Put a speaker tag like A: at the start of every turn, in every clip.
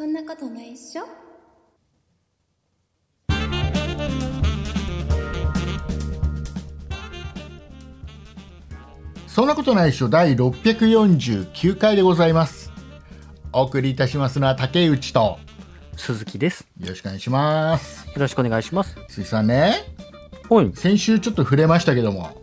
A: そんなことないっしょ。
B: そんなことないっしょ第649回でございます。お送りいたしますのは竹内と
C: 鈴木です。
B: よろしくお願いします。
C: よろしくお願いします。
B: 鈴木さんね、
C: はい。
B: 先週ちょっと触れましたけども、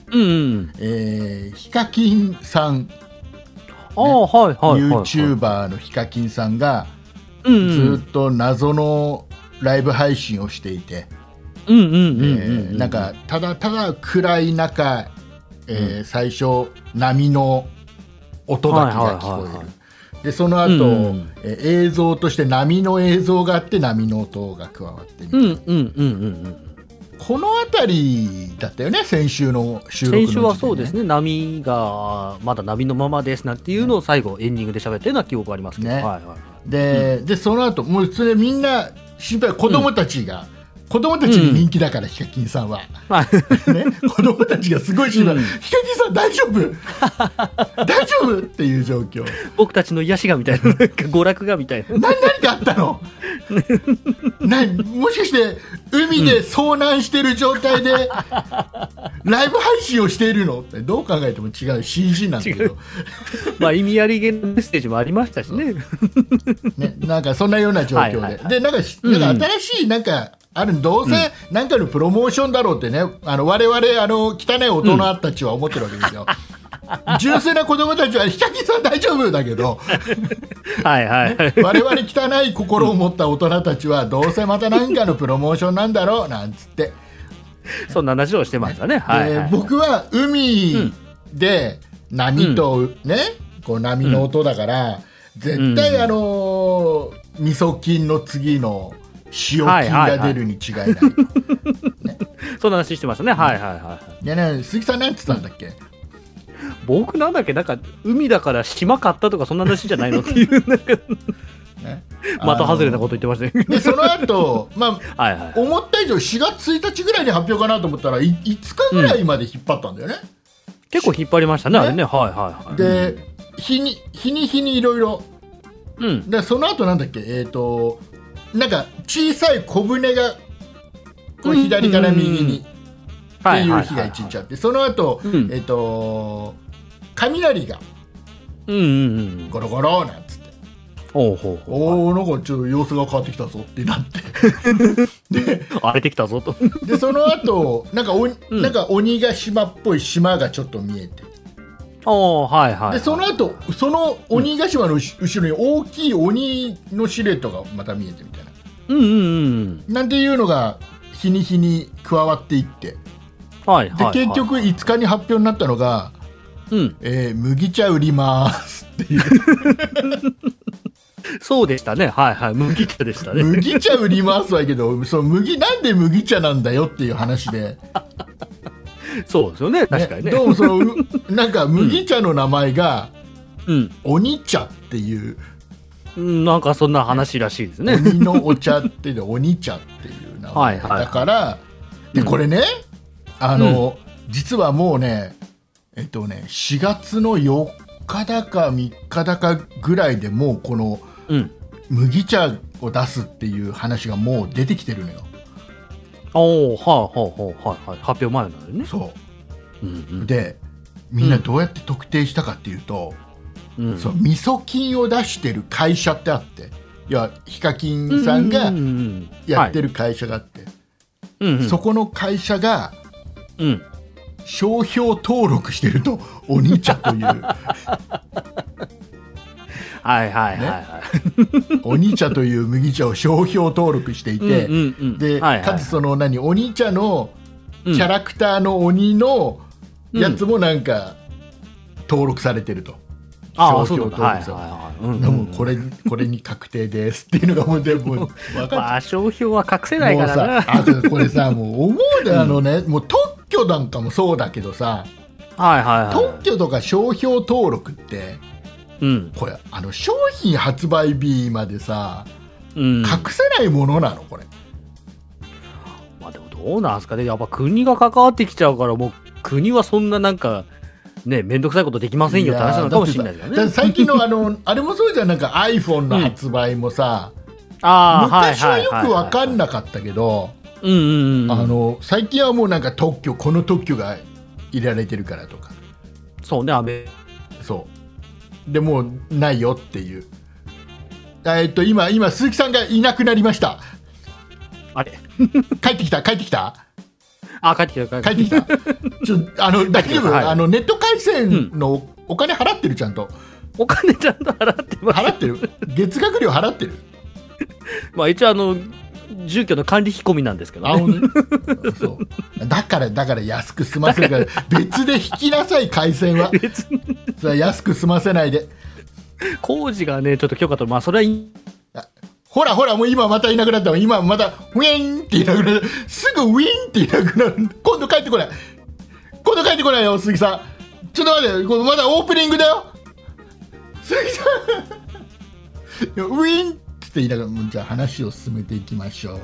B: ヒカキンさん、YouTuber のヒカキンさんがずっと謎のライブ配信をしていて、なんかただただ暗い中、最初波の音だけが聞こえる、でその後、映像として波の映像があって波の音が加わってみたいな、この辺りだったよね、先週の収録の時点で、ね、
C: 先週はそうですね、波がまだ波のままですなんていうのを最後エンディングで喋ってるような記憶がありますけど、ね、
B: でその後もうそれみんな心配、子供たちに人気だから、ヒカキンさんは、ね、子供たちがすごい心配、ヒカキンさん大丈夫大丈夫っていう状況、
C: 僕たちの癒しがみたいな、なんか娯楽がみたいな、
B: 何かあったのもしかして海で遭難してる状態でライブ配信をしているのって、どう考えても違う CG なんだけど
C: まあ意味ありげのメッセージもありましたしね
B: なんかそんなような状況で、でなんか新しいなんかある、どうせなんかのプロモーションだろうってね、我々汚い大人たちは思ってるわけですよ純粋な子供たちはヒカキンさん大丈夫だけど我々汚い心を持った大人たちはどうせまた何かのプロモーションなんだろうなんつって
C: そんな話をしてましたね。
B: 僕は海で波とね、こう波の音だから、絶対みそ菌の次の塩菌が出るに違いない、
C: そんな話してましたね。
B: 鈴木さんなんて言ったんだっけ、
C: 僕なんだっけ、なんか海だから島買ったとかそんな話じゃないのっていうなんかまた外れなこと言ってましたね。
B: でその後、思った以上4月1日ぐらいに発表かなと思ったら5日ぐらいまで引っ張ったんだよね、
C: 結構引っ張りましたね、あれね。
B: で日にいろいろで、その後なんだっけ、なんか小さい小舟がこう左から右にっていう日が1日あって、その後、雷がゴロゴロなんつって、なんかちょっと様子が変わってきたぞってなってで
C: 荒れてきたぞと
B: でその後なんか鬼ヶ島っぽい島がちょっと見えて、でその後その鬼ヶ島の後ろに大きい鬼のシルエットがまた見えてみたいな、なんていうのが日に加わっていって、で結局5日に発表になったのが、麦茶売りますっていう
C: そうでしたね。麦茶でしたね。
B: 麦茶売りますはいいけど、そのなんで麦茶なんだよっていう話で
C: そうですよね、確かにね。
B: どうもそのなんか麦茶の名前が、鬼茶っていう、
C: なんかそんな話らしいですね。
B: 鬼のお茶っていう鬼茶っていう名前だから、でこれね、実はもうね、4月の4日だか3日だかぐらいでもうこの麦茶を出すっていう話がもう出てきてるのよ。
C: 発表前なのでね。
B: そう、でみんなどうやって特定したかっていうと、その味噌菌を出してる会社ってあって、いやヒカキンさんがやってる会社があって、そこの会社が、商標登録してると、鬼茶という鬼茶という麦茶を商標登録していて、でかつその鬼茶のキャラクターの鬼のやつもなんか登録されてると、商標登録されてる、もうこれに確定ですっていうのがもう全部分かっ
C: 商標は隠せないからな。
B: もうこれさ、もう思うで、もう特許なんかもそうだけどさ、特許とか商標登録って、これ商品発売日までさ、隠せないものなのこれ。
C: でもどうなんですかね、やっぱ国が関わってきちゃうから、もう国はそんななんかね、めんどくさいことできませんよって話なのかもしれないですよね。
B: 最近のあれもそうじゃん、なんか iPhone の発売もさ、昔はよく分かんなかったけど、最近はもうなんかこの特許が入れられてるからとか。
C: そうね、
B: そうでもうないよっていう。今鈴木さんがいなくなりました。
C: あれ
B: 帰ってきた
C: 帰ってきた
B: 大丈夫？ネット回線のお金払ってる？ちゃんと
C: お金ちゃんと払ってます。
B: 払ってる？月額料払ってる？
C: まあ一応住居の管理費込みなんですけどね。
B: そうだから安く済ませるから別で引きなさい、回線は。それは安く済ませないで。
C: 工事がねちょっと許可と、まあそれはいい。
B: ほらもう今またいなくなった。今またウィーンっていなくなる。すぐウィーンっていなくなる。今度帰ってこないよ鈴木さん。ちょっと待って、まだオープニングだよ鈴木さん。ウィーンって言いながら、じゃあ話を進めていきましょう。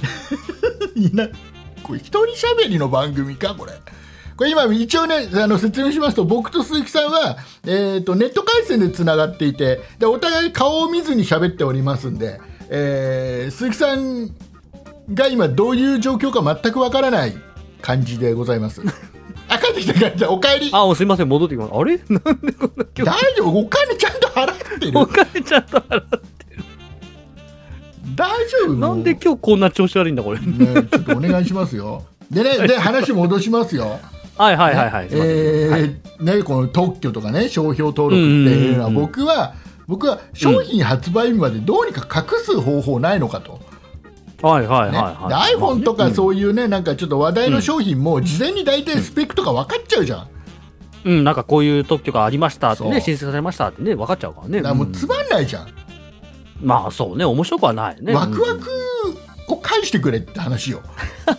B: これ一人喋りの番組かこれ今一応ね説明しますと、僕と鈴木さんは、ネット回線でつながっていて、でお互い顔を見ずに喋っておりますんで、鈴木さんが今どういう状況か全くわからない感じでございます。帰ってきたお帰り。
C: すいません、戻ってきます。あれなんでこんな
B: 大丈夫？お金ちゃんと払ってる？
C: お金ちゃんと払ってる。
B: 大丈夫？
C: なんで今日こんな調子悪いんだこれ。
B: ね、ちょっとお願いしますよ。で話戻しますよ。
C: はい。
B: ね、この特許とかね、商標登録っていうのは、僕は商品発売日までどうにか隠す方法ないのかと。iPhone とかそういうね、なんかちょっと話題の商品も事前に大体スペックとか分かっちゃうじゃん。
C: なんかこういう特許がありましたってね、申請されましたってね、分かっちゃうからね。
B: だからもうつまんないじゃん。
C: まあそうね、面白くはないね。
B: ワクワクを返してくれって話よ。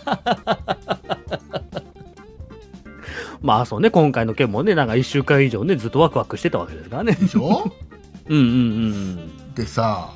C: まあそうね、今回の件もね、なんか1週間以上ね、ずっとワクワクしてたわけですからね。
B: でしょ？でさ、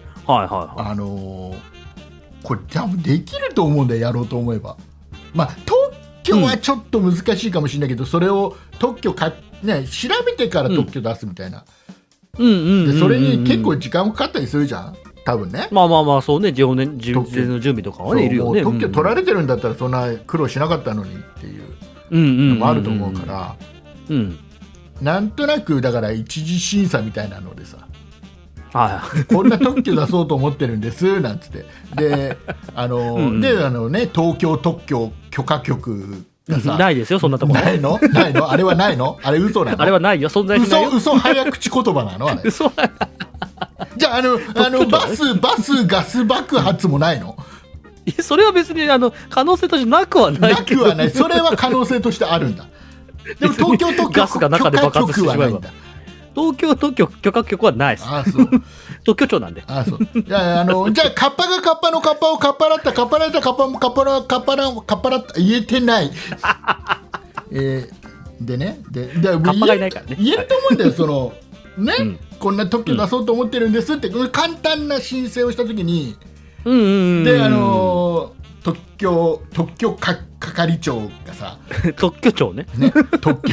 B: これ多分できると思うんだよ、やろうと思えば。まあ特許はちょっと難しいかもしれないけど、それを調べてから特許出すみたいな。でそれに結構時間もかかったりするじゃん、多分ね。
C: まあそうね、事前の準備とかはねいるよね。
B: 特許取られてるんだったらそんな苦労しなかったのにっていうのもあると思うから、なんとなくだから一次審査みたいなのでさ、こんな特許出そうと思ってるんですなんつってで東京特許許可局がさ、
C: ないですよそんなところ。
B: ないのあれはないの？あれ嘘なの？
C: あれはないよ、存在しないよ。
B: 嘘早口言葉なのあれ？
C: 嘘。
B: じゃあバスガス爆発もないの？
C: それは別に可能性としてなくはないけど、
B: なくはない。それは可能性としてあるんだ。でも東京特許
C: ガスが中で爆発してしまえば、東京特許許可局はないです。
B: そう
C: 特許庁なんで。
B: そうじゃあカッパがカッパのカッパをカッパラったカッパラったカッパもカッパラカッパラった言えてない。でね、
C: カッパがいないからね。
B: 言えると思うんだよ、こんな特許出そうと思ってるんですって、簡単な申請をしたときに、で特許係長がさ、
C: 特許庁ね。
B: 特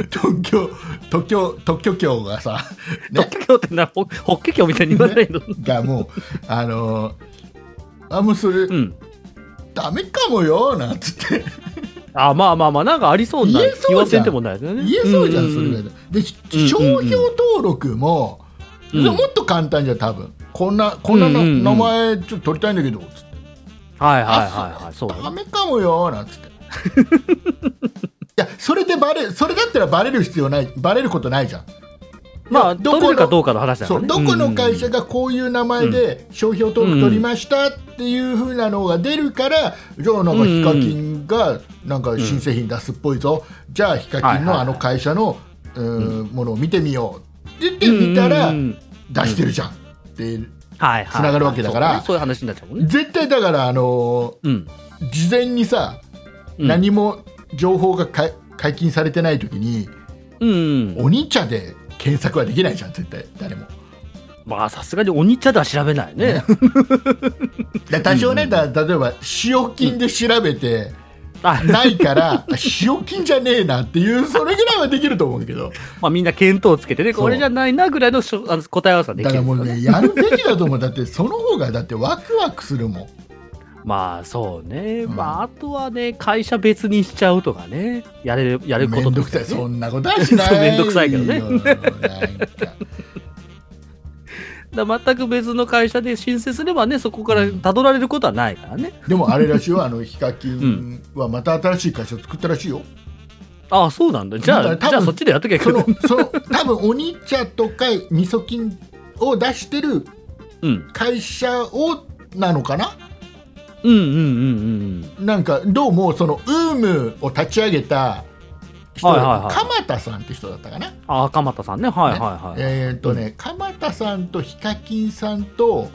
B: 許庁がさ、
C: 特許庁ってホッケ庁みたいに言わないの？
B: がもうもうそれダメかもよなんつって。
C: まあなんかありそうな気はせんでもないですよね。
B: 言えそうじゃん、それで商標登録ももっと簡単じゃん、多分。こんな名前ちょっと取りたいんだけどつって、そうダメかもよなんつって。いやそれだったらバレることないじゃん。
C: まあ取れるかどうかの話だからね。
B: どこの会社がこういう名前で商標登録取りましたっていう風なのが出るから、じゃあなんかヒカキンがなんか新製品出すっぽいぞ、じゃあヒカキンのあの会社のものを見てみようって言って見たら出してるじゃんってつながるわけだから、
C: そういう話になっちゃうもんね。
B: 絶対だから事前にさ、何も情報が解禁されてない時に鬼茶で検索はできないじゃん、絶対誰も。
C: まあさすがに鬼茶では調べないね。
B: 多少ね、例えば使用金で調べて、 ないから使用金じゃねえなっていうそれぐらいはできると思うけど、
C: まあみんな見当をつけてね、これじゃないなぐらいの答え合わせはできる、
B: だからもうね、やるべきだと思う。だってその方がだってワクワクするもん。
C: まあそうね、まああとはね、会社別にしちゃうとかね、やること
B: めんどくさい、そんなことはしないよ。
C: めんどくさいけどね。
B: なんか
C: 全く別の会社で申請すればね、そこからたどられることはないからね。
B: でもあれらしいよ、ヒカキンはまた新しい会社を作ったらしいよ。
C: ああ、そうなんだ。じゃあそっちでやっときゃいけない。
B: 多分お兄ちゃんとか味噌菌を出してる会社をなのかな。なんかどうもそのウームを立ち上げた人、鎌田さんって人だったかな。
C: あ、鎌田さんね。はいはいはい。
B: 鎌田さんとヒカキンさんと、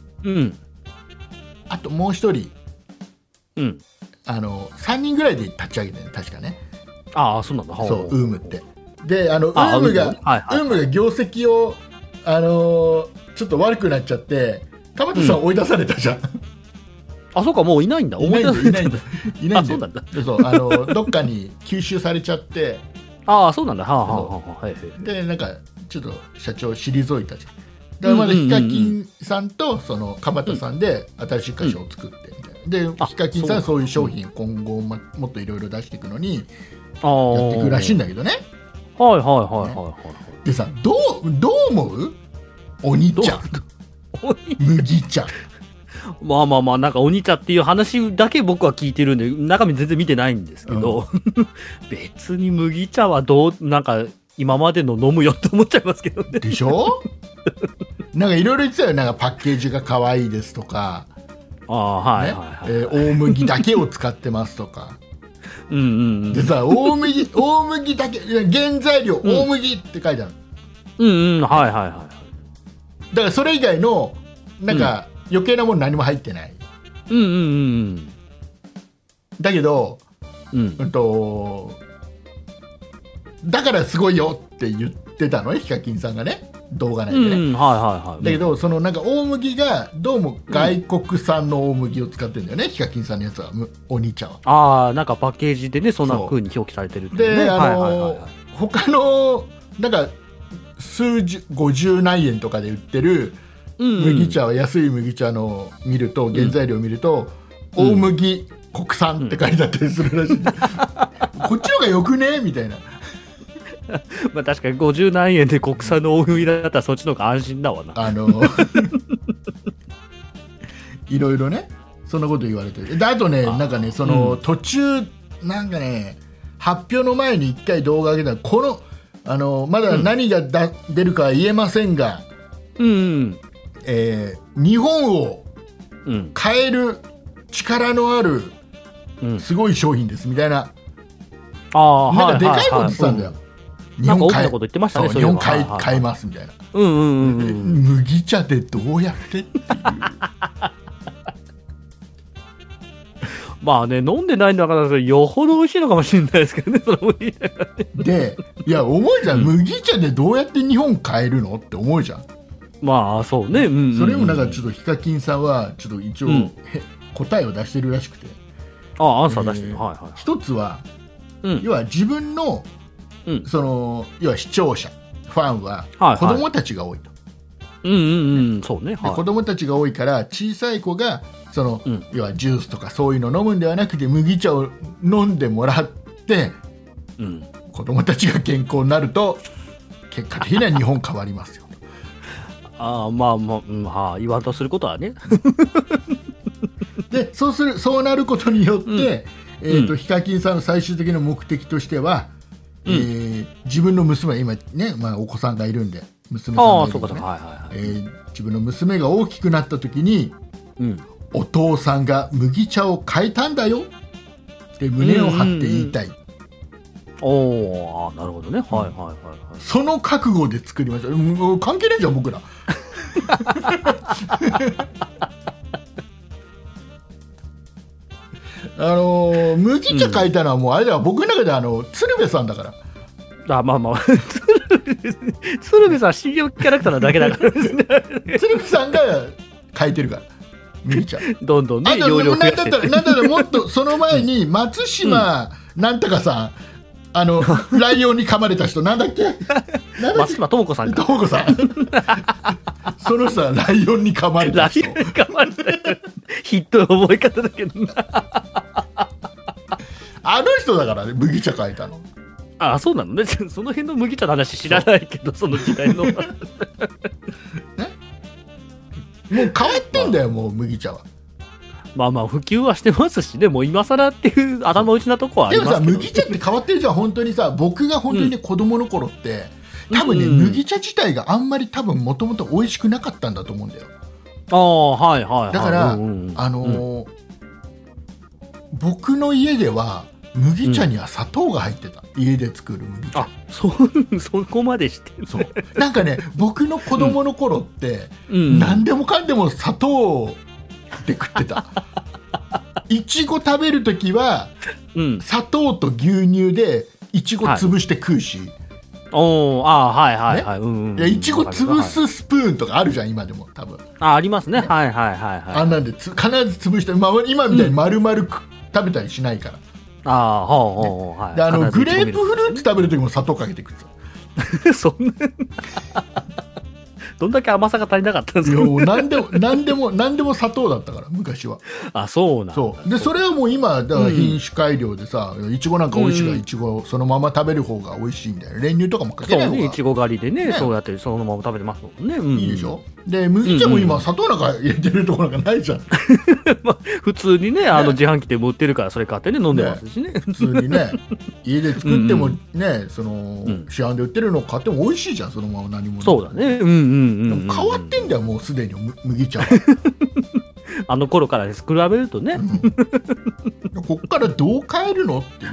B: あともう一人、3人ぐらいで立ち上げてる、確かね。
C: ああ、そうなんだ。
B: そう、ウームって。で、ウームが業績をちょっと悪くなっちゃって、鎌田さん追い出されたじゃん。
C: あ、そうか、もういないんだ。
B: いないんだ。
C: そうなんだ。
B: そうどっかに吸収されちゃって。
C: ああ、そうなんだ。
B: で、なんかちょっと社長退いたじゃん。だからまだヒカキンさんとその鎌田さんで新しい会社を作ってみたいな。で、ヒカキンさんはそういう商品を今後もっといろいろ出していくのにやっていくらしいんだけどね。でさ、どう思う？お兄ちゃん、麦茶。
C: まあなんかお兄ちゃんっていう話だけ僕は聞いてるんで中身全然見てないんですけど、別に麦茶はなんか今までの飲むよって思っちゃいますけどね。
B: でしょ？なんかいろいろ言ってたよ。なんかパッケージが可愛いですとか、大麦だけを使ってますとか。でさ、大麦だけ、原材料大麦って書いてある。だからそれ以外のなんか余計なもの何も入ってない。だけど、だからすごいよって言ってたのね、ヒカキンさんがね、動画内でね。だけどそのなんか大麦がどうも外国産の大麦を使ってるんだよね、ヒカキンさんのやつは、お兄ちゃんは。
C: ああ、なんかパッケージでね、そんな風に表記されてるっていうね。
B: で、他のなんか50何円とかで売ってる麦茶は、安い麦茶の見ると原材料を見ると、大麦国産って書いてあったりするらしい。こっちの方がよくねみたいな。
C: まあ確かに50何円で国産の大麦だったらそっちの方が安心だわな。
B: いろいろね、そんなこと言われてる。で、あとね、なんかね、その途中なんかね、発表の前に1回動画上げたら、このまだ何が出るかは言えませんが、日本を変える力のあるすごい商品ですみたいな、なんかでかいこと言ってたんだよ。
C: 日本変え、こと言ってましたね。
B: 日本変えますみたいな。麦茶でどうやってっていう。
C: まあね、飲んでないんだからよほど美味しいのかもしれないですけどね、その麦茶がね。
B: で、いや思うじゃん、麦茶でどうやって日本変えるのって思うじゃん。
C: まあそうね。
B: それもなんかちょっとヒカキンさんはちょっと一応、答えを出してるらしくて。
C: アンサー出してる。
B: 一つは、要は自分のその要は視聴者ファンは子供たちが多いと。
C: そうね。
B: 子供たちが多いから小さい子がその、要はジュースとかそういうの飲むんではなくて麦茶を飲んでもらって、子供たちが健康になると結果的には日本変わりますよ。
C: 言わんとすることはね。
B: で、そうなることによって、ヒカキンさんの最終的な目的としては、自分の娘、今ね、お子さんがいるんで、娘さんがいるんでね、自分の娘が大きくなった時に、お父さんが麦茶を変えたんだよって胸を張って言いたい。
C: なるほどね。
B: その覚悟で作りました。関係ないじゃん僕ら。麦茶変えたのはもうあれだよ、僕の中で鶴瓶さんだから。鶴瓶さんは CM キャラクターなだけだから。 鶴瓶さんが変えてるから。 麦茶。
C: どんどんね、
B: あと
C: 容量増やしてって。
B: なんだったらもっとその前に松島なんとかさん、ライオンに噛まれた人なんだっけ？
C: 松島智子さんか。
B: 智子さん。その人はライオンに噛まれた人。
C: ライオンに噛まれたヒットの覚え方だけどな。
B: あの人だからね、麦茶書いたの。
C: あ、そうなのね。その辺の麦茶の話知らないけど、その時代の。
B: もう変わってんだよ、もう麦茶は。
C: まあまあ普及はしてますしね、もう今更っていう頭打ちなとこはありますけど。
B: でもさ、麦茶って変わってるじゃん。本当にさ、僕が本当にね、子供の頃って多分ね、麦茶自体があんまり多分もともと美味しくなかったんだと思うんだよ。
C: ああ、はいはいはい。
B: だから、僕の家では麦茶には砂糖が入ってた、家で作る麦茶。
C: あ、そこまでしてる。
B: そうなんかね、僕の子供の頃って、何でもかんでも砂糖で食ってた。いちご食べるときは、砂糖と牛乳でいちご潰して食うし、
C: はいはいはい。
B: いちご潰すスプーンとかあるじゃん、今でも多分。
C: ありますね。はいはいはい。
B: あんなんで必ず潰して、今みたいに丸々食べたりしないから。グレープフルーツ食べるときも砂糖かけて食って
C: た。そんなどんだけ甘さが足りなかったんですか？
B: 何でも砂糖だったから昔は。
C: あ、そうなんだ。
B: そうで、それはもう今だから品種改良でさ、いちごなんか美味しいから、いちごそのまま食べる方が美味しいんだよ。練乳とかもかけない方が。
C: そうね、いちご狩りでね、そうやってそのまま食べてますもんね。
B: いいでしょ。で、麦茶も今砂糖なんか入れてるところなんかないじゃん。
C: 普通にね、自販機でも売ってるからそれ買ってね飲んでますしね。
B: 普通にね、家で作ってもね、その市販で売ってるのを買っても美味しいじゃん、そのまま何も。
C: そうだね。
B: 変わってんだよ、もうすでに麦茶は。
C: あの頃から比べるとね。
B: こっからどう変えるのっていう。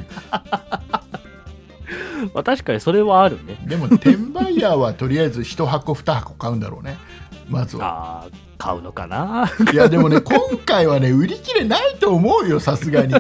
C: まあ確かにそれはあるね。
B: でも転売ヤーはとりあえず1箱2箱買うんだろうね、まずは。
C: 買うのかな。
B: いやでもね、今回はね、売り切れないと思うよ、さすがに。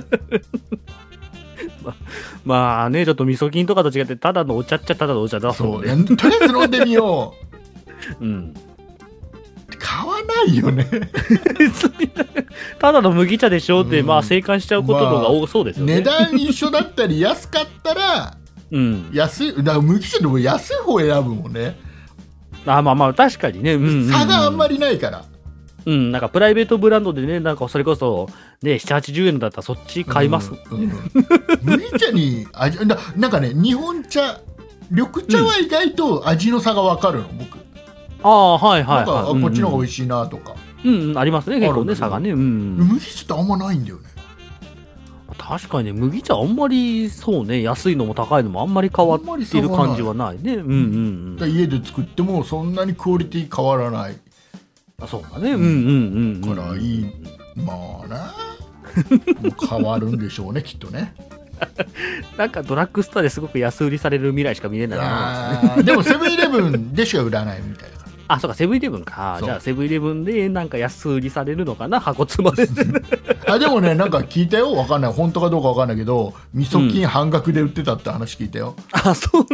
C: まあね、ちょっと味噌菌とかと違ってただのお茶っちゃただのお茶だ
B: そう、ね、とりあえず飲んでみよ
C: う。
B: 買わないよね。
C: ただの麦茶でしょって、まあ正解しちゃうことのが多そうですよね。
B: 値段一緒だったり安かったら、安い、だから麦茶でも安い方選ぶもんね。
C: まあ確かにね、
B: 差があんまりないから。
C: なんかプライベートブランドでね、なんかそれこそね、7、80円だったらそっち買います。
B: 麦茶になんかね、日本茶、緑茶は意外と味の差が分かるの、僕。
C: はいはい。
B: なんかこっちの方が美味しいなとか。
C: ありますね、結構ね、差がね。
B: 麦茶ってあんまないんだよね。
C: 確かにね、麦茶あんまりそうね、安いのも高いのもあんまり変わっている感じはないね。
B: 家で作ってもそんなにクオリティ変わらない。
C: そうだね。
B: からいい、まあな。変わるんでしょうね、きっとね。
C: なんかドラッグストアですごく安売りされる未来しか見れない
B: な。でもセブンイレブンでしか売らないみたいな。
C: あ、そうか、セブンイレブンか。じゃあセブンイレブンでなんか安売りされるのかな、箱詰まで。
B: でもね、なんか聞いたよ、わかんない、本当かどうかわかんないけど、味噌菌半額で売ってたって話聞いたよ。
C: あ、そう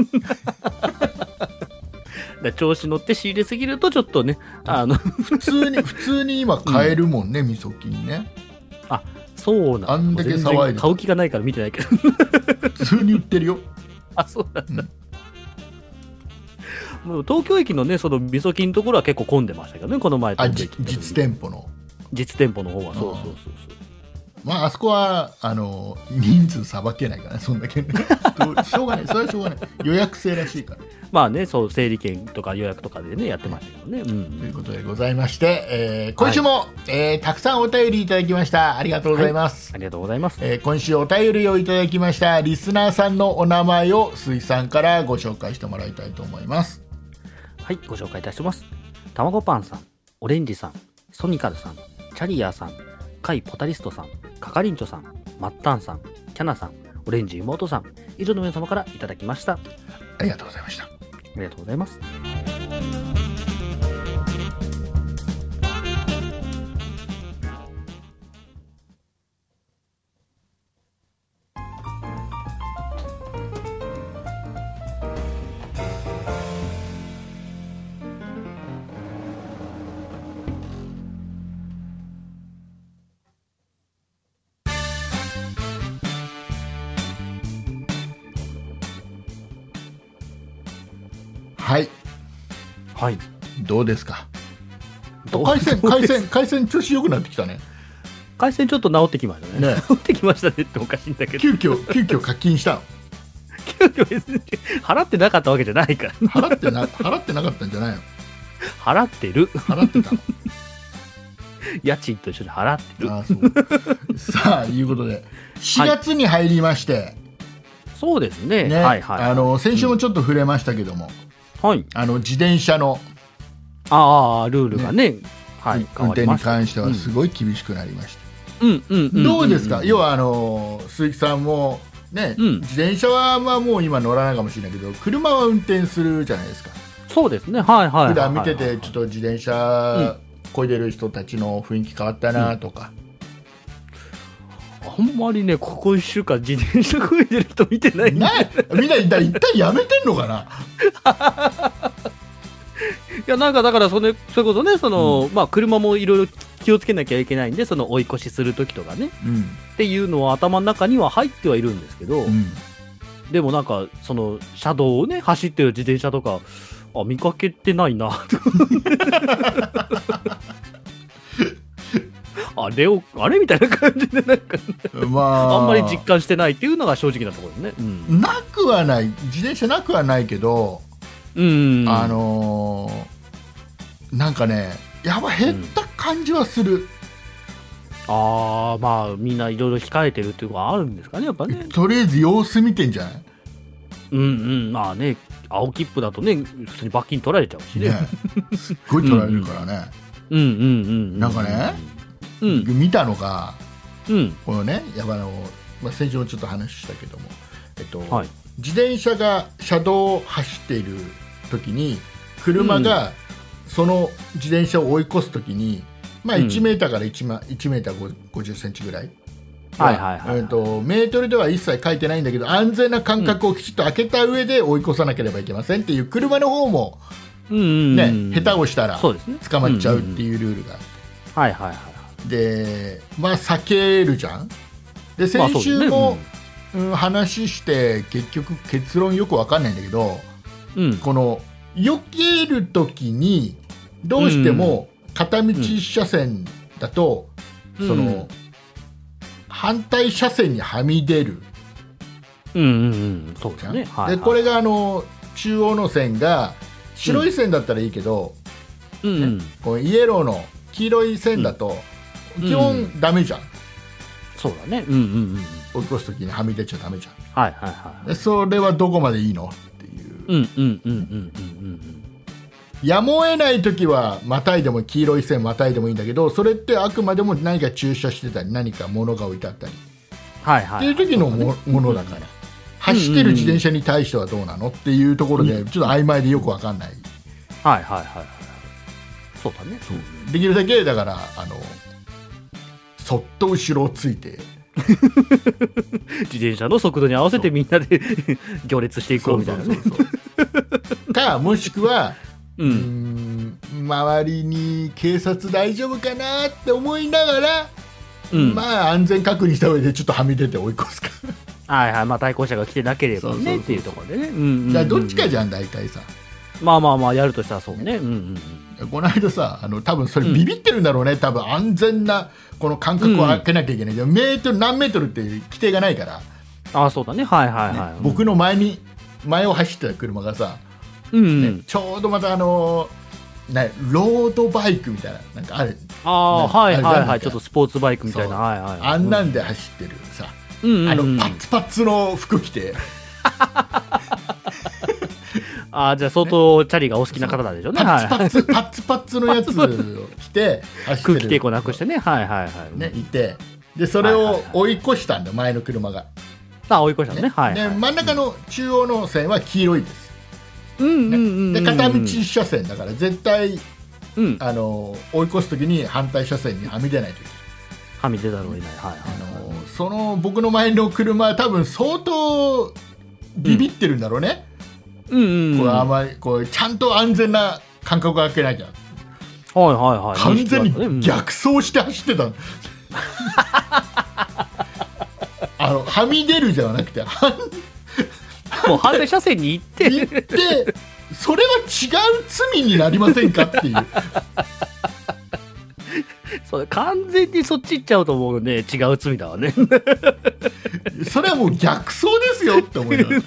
C: だ。調子乗って仕入れすぎるとちょっとね、
B: 普通に今買えるもんね、味噌菌ね。
C: あ、そうなんだ。
B: あんだけ騒いで
C: 買う気がないから見てないけど。
B: 普通に売ってるよ。
C: あ、そうなんだ。もう東京駅のね、その味噌菌のところは結構混んでましたけどね、この前。
B: 実店舗の
C: 方は。そう。
B: まあ、あそこは人数さばけないからね、そんだけね。しょうがない、それはしょうがない。予約制らしいから。
C: まあね、そう、整理券とか予約とかでね、やってましたけどね。と
B: いうことでございまして、今週も、たくさんお便りいただきました。ありがとうございます。
C: ありがとうございます。
B: 今週お便りをいただきましたリスナーさんのお名前を水さんからご紹介してもらいたいと思います。
C: はい、ご紹介いたします。たまごパンさん、オレンジさん、ソニカルさん、チャリアーさん、カイポタリストさん、カカリンチョさん、マッタンさん、キャナさん、オレンジ妹さん、以上の皆様からいただきました。
B: ありがとうございました。
C: ありがとうございます。
B: はい、
C: はい、
B: どうですか。回線調子良くなってきたね。
C: 回線ちょっと治ってきましたね。治ってきましたねっておかしいんだけど。
B: 急遽課金したの。
C: 急遽別に払ってなかったわけじゃないから。
B: 払ってなかったんじゃないの。
C: 払ってる。
B: 払ってたの。
C: 家賃と一緒に払ってる。
B: あ、そうさあ、いうことで4月に入りまして、はい、
C: そうですね。
B: ね、はいはい、先週もちょっと触れましたけども、
C: はい、
B: 自転車の
C: ルールがね、はい、
B: 運転に関してはすごい厳しくなりました。どうですか。要は鈴木さんもね、自転車はまあもう今乗らないかもしれないけど、車は運転するじゃないですか。
C: そうですね。はいはい。
B: 普段見ててちょっと自転車漕いでる人たちの雰囲気変わったなとか。
C: あんまりね、ここ1週間自転車漕いでる人見てないんで。
B: みんな一旦やめてんのかな。
C: いや、なんかだからそれこそね、まあ、車もいろいろ気をつけなきゃいけないんで、追い越しするときとかね、っていうのは頭の中には入ってはいるんですけど、でもなんか車道をね走ってる自転車とか見かけてないなあれみたいな感じでなんか、あんまり実感してないっていうのが正直なところですね。
B: なくはない、自転車なくはないけど、なんかね、やば減った感じはする。
C: まあみんないろいろ控えてるっていうのがあるんですかね、やっぱね。
B: とりあえず様子見てんじゃない。
C: まあね、青切符だとね普通に罰金取られちゃうしね。
B: すっごい取られるからね。なんかね、見たのが、このね、先週もちょっと話したけども、はい、自転車が車道を走っている時に車がその自転車を追い越す時に、まあ、1メーターから1メーター50センチぐらい、メートルでは一切書いてないんだけど、安全な間隔をきちっと空けた上で追い越さなければいけませんっていう、車の方も、ね、下手をしたら捕まっちゃうっていうルールがあって、で、まあ、避けるじゃん。で先週も、話して結局結論よく分かんないんだけど、この避けるときにどうしても片道1車線だと、反対車線にはみ出る。
C: そうですね。
B: でこれが中央の線が白い線だったらいいけど、このイエローの黄色い線だと基本ダメじゃん。
C: そうだね。
B: 追い越すときにはみ出ちゃダメじゃん。でそれはどこまでいいのっていう。やむを得ないときはまたいでも、黄色い線またいでもいいんだけど、それってあくまでも何か駐車してたり何か物が置いてあったりっていう時のものだから、走ってる自転車に対してはどうなのっていうところでちょっと曖昧でよく分かんない。
C: そうだね。
B: できるだけだからそっと後ろをついて
C: 自転車の速度に合わせてみんなで行列していこうみたいなね。
B: かもしくは周りに警察大丈夫かなって思いながら、まあ安全確認した上でちょっとはみ出て追い越すか
C: まあ対向車が来てなければねっていうところでね。
B: だからどっちかじゃん大体さ。
C: まあやるとしたらそうね。
B: この間さ、多分それビビってるんだろうね。多分安全なこの間隔を空けなきゃいけない。メートル何メートルっていう規定がないから。
C: そうだね。
B: 僕の前を走ってた車がさ、ちょうどまたロードバイクみたいな、なんかある。
C: ちょっとスポーツバイクみたいな。
B: あんなんで走ってるさ、パッツパッツの服着て
C: じゃあ相当チャリがお好きな方なんでしょうね。
B: パッツパッツのやつを着て走ってる、
C: 空気抵抗なくしてね。
B: いて、でそれを追い越したんだ、前の車が。
C: 追い越したのね。
B: で真ん中の中央の線は黄色いです。で片道1車線だから絶対、追い越すときに反対車線にはみ出ないといけない。
C: はみ出ざるを得ない。
B: その僕の前の車は多分相当ビビってるんだろうね。これあまりちゃんと安全な間隔を空けなきゃ。完全に逆走して走ってたの。はみ出るじゃなくて
C: もう反対車線に行って
B: それは違う罪になりませんかっていう
C: それ完全にそっち行っちゃうと思うね、違う罪だわね
B: それはもう逆走ですよって思います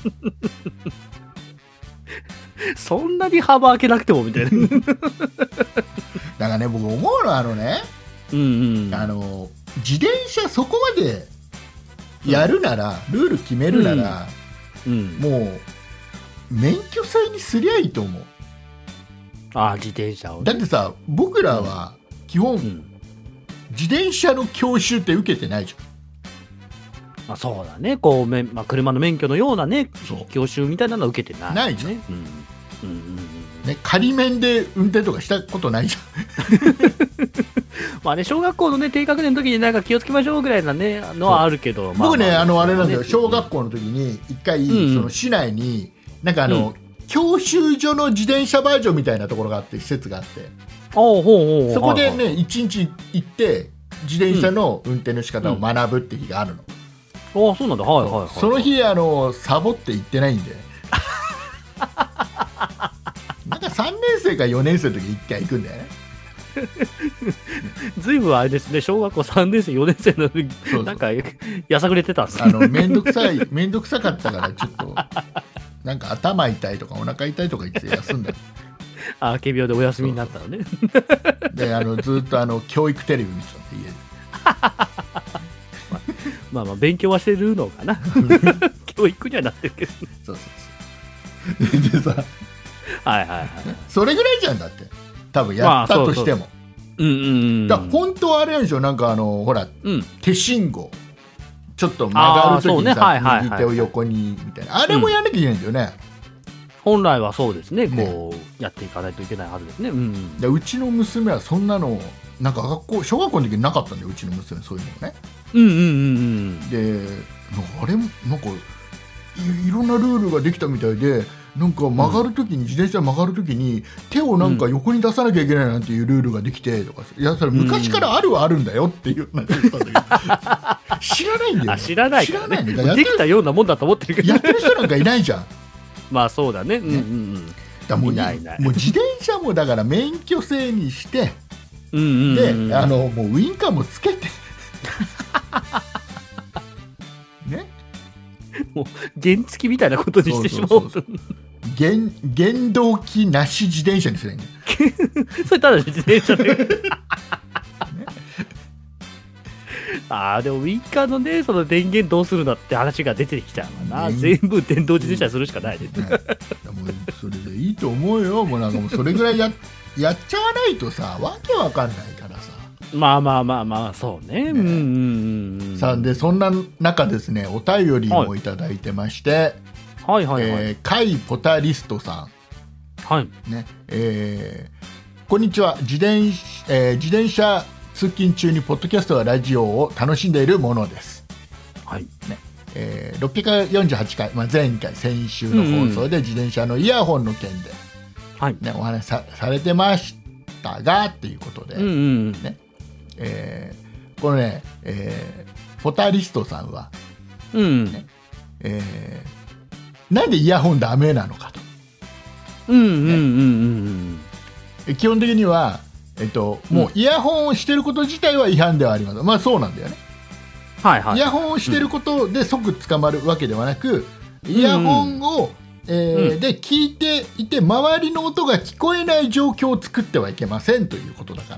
C: そんなに幅開けなくてもみたいな
B: だからね、僕思うのは
C: うんうん、
B: 自転車そこまでやるなら、ルール決めるなら、もう免許制にすりゃいいと思う。
C: 自転車を、ね、
B: だってさ、僕らは基本、自転車の教習って受けてないじ
C: ゃん。そうだね、こう車の免許のようなね、教習みたいなのは受けてない、
B: ないじゃん、ね、仮免で運転とかしたことないじゃん
C: まあね、小学校のね、低学年の時になんか気をつけましょうぐらいなねのはあるけど、
B: 僕ね、あれなんだよ、小学校の時に一回、その市内になんか教習所の自転車バージョンみたいなところがあって、施設があって、そこでね、1日行って自転車の運転の仕方を学ぶって日があるの。
C: そうなんだ。はいはいはい。
B: その日サボって行ってないんでなんか3年生か4年生の時1回行くんだよね
C: ずいぶんあれですね、小学校3年生4年生の時なんかやさぐれてたんです
B: めんどくさかったからちょっとなんか頭痛いとかお腹痛いとか言って休んだ
C: 仮病でお休みになったのね。
B: でずっと教育テレビ見てたって家で
C: まあ勉強はしてるのかな教育にはなってるけど、
B: そうでさ、それぐらいじゃん。だって多分やったとしても、だから本当はあれでしょ、なんかほら、手信号ちょっと曲がるときにさ、右手を横にみたいな、あれもやんなきゃいけないんだよね。
C: 本来はそうですね、こうやっていかないといけないはずですね。
B: でうちの娘はそんなのなんか小学校の時になかったんだよ、うちの娘、そういうのね。であれなんかいろんなルールができたみたいで、なんか曲がるときに、自転車曲がるときに手をなんか横に出さなきゃいけないなんていうルールができてとか、いやそれ昔からあるはあるんだよっていう話をしたんだけど知らないんだよ。
C: 知らないからね。できたようなもんだと思ってるけど、
B: やってる人なんかいないじゃん
C: まあそうだね。
B: だもう自転車もだから免許制にして、でもうウインカーもつけてね、
C: もう原付みたいなことにしてしまおうと。
B: 原動機なし自転車にすればいいんだよ
C: それただ自転車ででもウインカーのね、その電源どうするんだって話が出てきちゃうわな。全部電動自転車にするしかないね。
B: もうそれでいいと思うよ。もうなんかもうそれぐらいやっちゃわないとさ、わけわかんないからさ。
C: まあそうね。
B: さあ、でそんな中ですね、お便りもいただいてまして、カイポタリストさん、ね、こんにちは。自転車通勤中にポッドキャストやラジオを楽しんでいるものです。648回、先週の放送で自転車のイヤホンの件で、お話されてましたがっていうことで、このね、ポタリストさんは、なんでイヤホンダメなのかと。基本的にはもうイヤホンをしてること自体は違反ではあります。まあそうなんだよね。イヤホンをしてることで即捕まるわけではなく、イヤホンを、で聞いていて周りの音が聞こえない状況を作ってはいけませんということだから。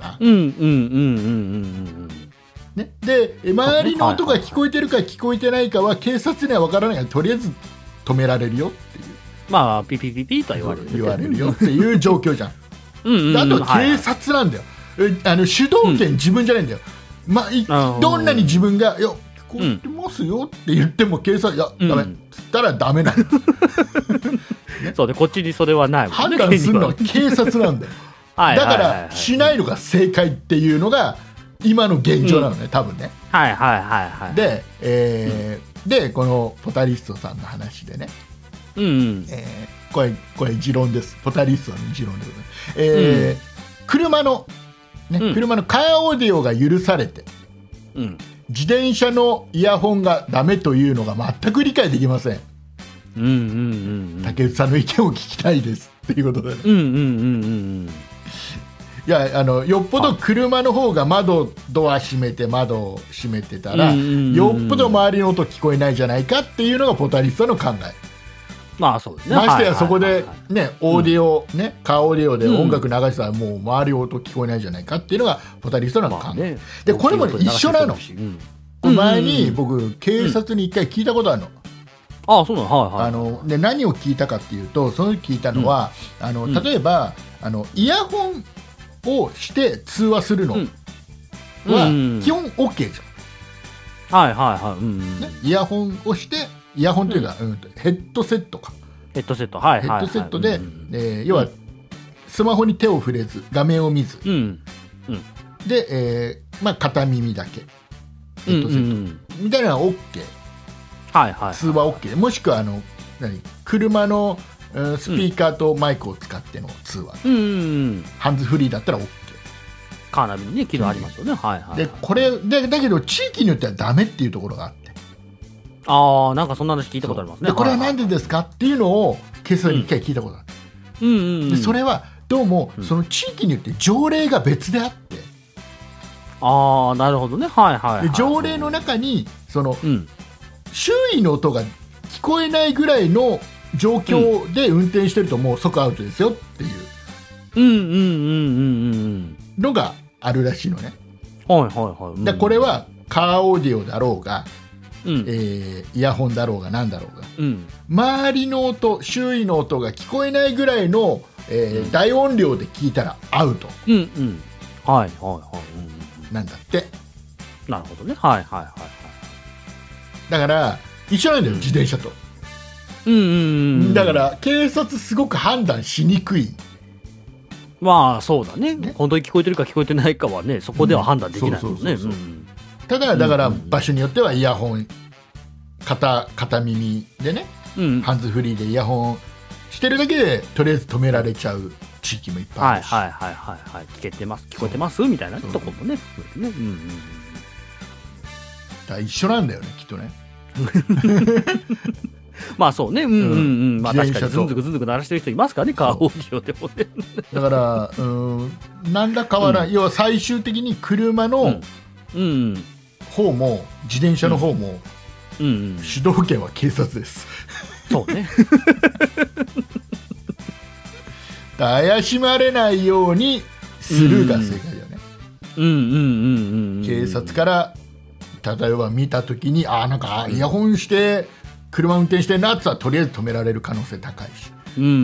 B: で周りの音が聞こえてるか聞こえてないかは警察には分からないから、とりあえず止められるよっていう。
C: まあピピピピとは言われる
B: よっていう状況じゃん。あとは警察なんだよ。主導権自分じゃないんだよ。どんなに自分が「いや聞こえてますよ」って言っても警察「いやダメ」っつったらダメなの。
C: そうで、こっちにそれはないもんね。
B: 判断するのは警察なんだよ。だからしないのが正解っていうのが今の現状なのね、多分ね。でこのポタリストさんの話でね、これ持論です。ポタリストの持論でございます。車のカーオーディオが許されて、自転車のイヤホンがダメというのが全く理解できません。 竹内さんの意見を聞きたいですっていうことで、いやよっぽど車の方がドア閉めて窓を閉めてたら、よっぽど周りの音聞こえないじゃないかっていうのがポタリストの考え。
C: まあそうですね。
B: ましてやそこでね、オーディオね、カーオーディオで音楽流したらもう周り音聞こえないじゃないかっていうのがポタリストの考え。でこれも一緒なの。前に僕警察に一回聞いたことあるの。
C: そうなの。
B: で何を聞いたかっていうと、その時聞いたのは、例えばイヤホンをして通話するのは基本 OK じゃん。イヤホンをしてイヤホンというか、ヘッドセットか。ヘッドセットで、要はスマホに手を触れず画面を見ず、で、片耳だけヘッドセットみたいなのは OK、通話 OK もしくは車のスピーカーとマイクを使っての通話、ハンズフリーだったら OK。
C: カーナビにね機能ありますよね。
B: でこれでだけど地域によってはダメっていうところがあって、
C: なんかそんな話聞いたことありますね。
B: でこれはなんでですかっていうのを警察に一回聞いたことある。でそれはどうもその地域によって条例が別であって、
C: なるほどね。
B: で条例の中にその、周囲の音が聞こえないぐらいの状況で運転してるともう即アウトですよっていうのがあるらしいのね。でこれはカーオーディオだろうが、イヤホンだろうが何だろうが、周りの音周囲の音が聞こえないぐらいの、大音量で聞いたらアウトなんだって。
C: なるほどね。
B: だから一緒なんだよ、自転車と。だから警察すごく判断しにくい。
C: そうだね。本当に聞こえてるか聞こえてないかはね、そこでは判断できないもんね。
B: ただだから場所によってはイヤホン片耳でね、ハンズフリーでイヤホンしてるだけでとりあえず止められちゃう地域もいっぱいあるし、
C: 聞こえてますみたいなとこもね、
B: だから一緒なんだよねきっとね。
C: そうね。確かにズンズク鳴らしてる人いますからね、カーオーディオでもね。
B: だからなんだ変わらん、要は最終的に車の方も自転車の方も主導権は警察です。
C: そうね。
B: 怪しまれないようにするが正解だよね。警察から例えば見たときになんかイヤホンして車運転してるなって言ったらとりあえず止められる可能性高いし。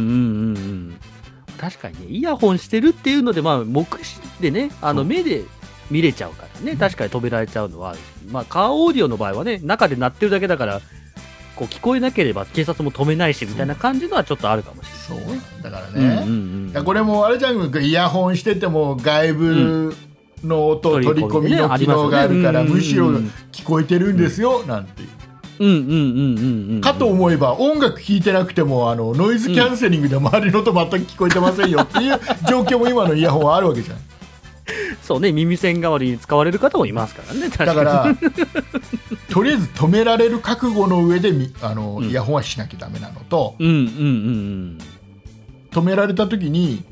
C: 確かにね、イヤホンしてるっていうので目視でね、目で見れちゃうからね、確かに止められちゃうのは、カーオーディオの場合はね、中で鳴ってるだけだからこう聞こえなければ警察も止めないしみたいな感じのはちょっとあるかもしれない、ね、
B: そうだからね、これもあれじゃん、イヤホンしてても外部の音、取り込みの機能があるから、むしろ聞こえてるんですよ、なんていう。かと思えば音楽聴いてなくてもノイズキャンセリングで周りの音全く聞こえてませんよっていう状況も今のイヤホンはあるわけじゃん。
C: そうね、耳栓代わりに使われる方もいますからね。
B: だからとりあえず止められる覚悟の上でイヤホンはしなきゃダメなのと、止められた時に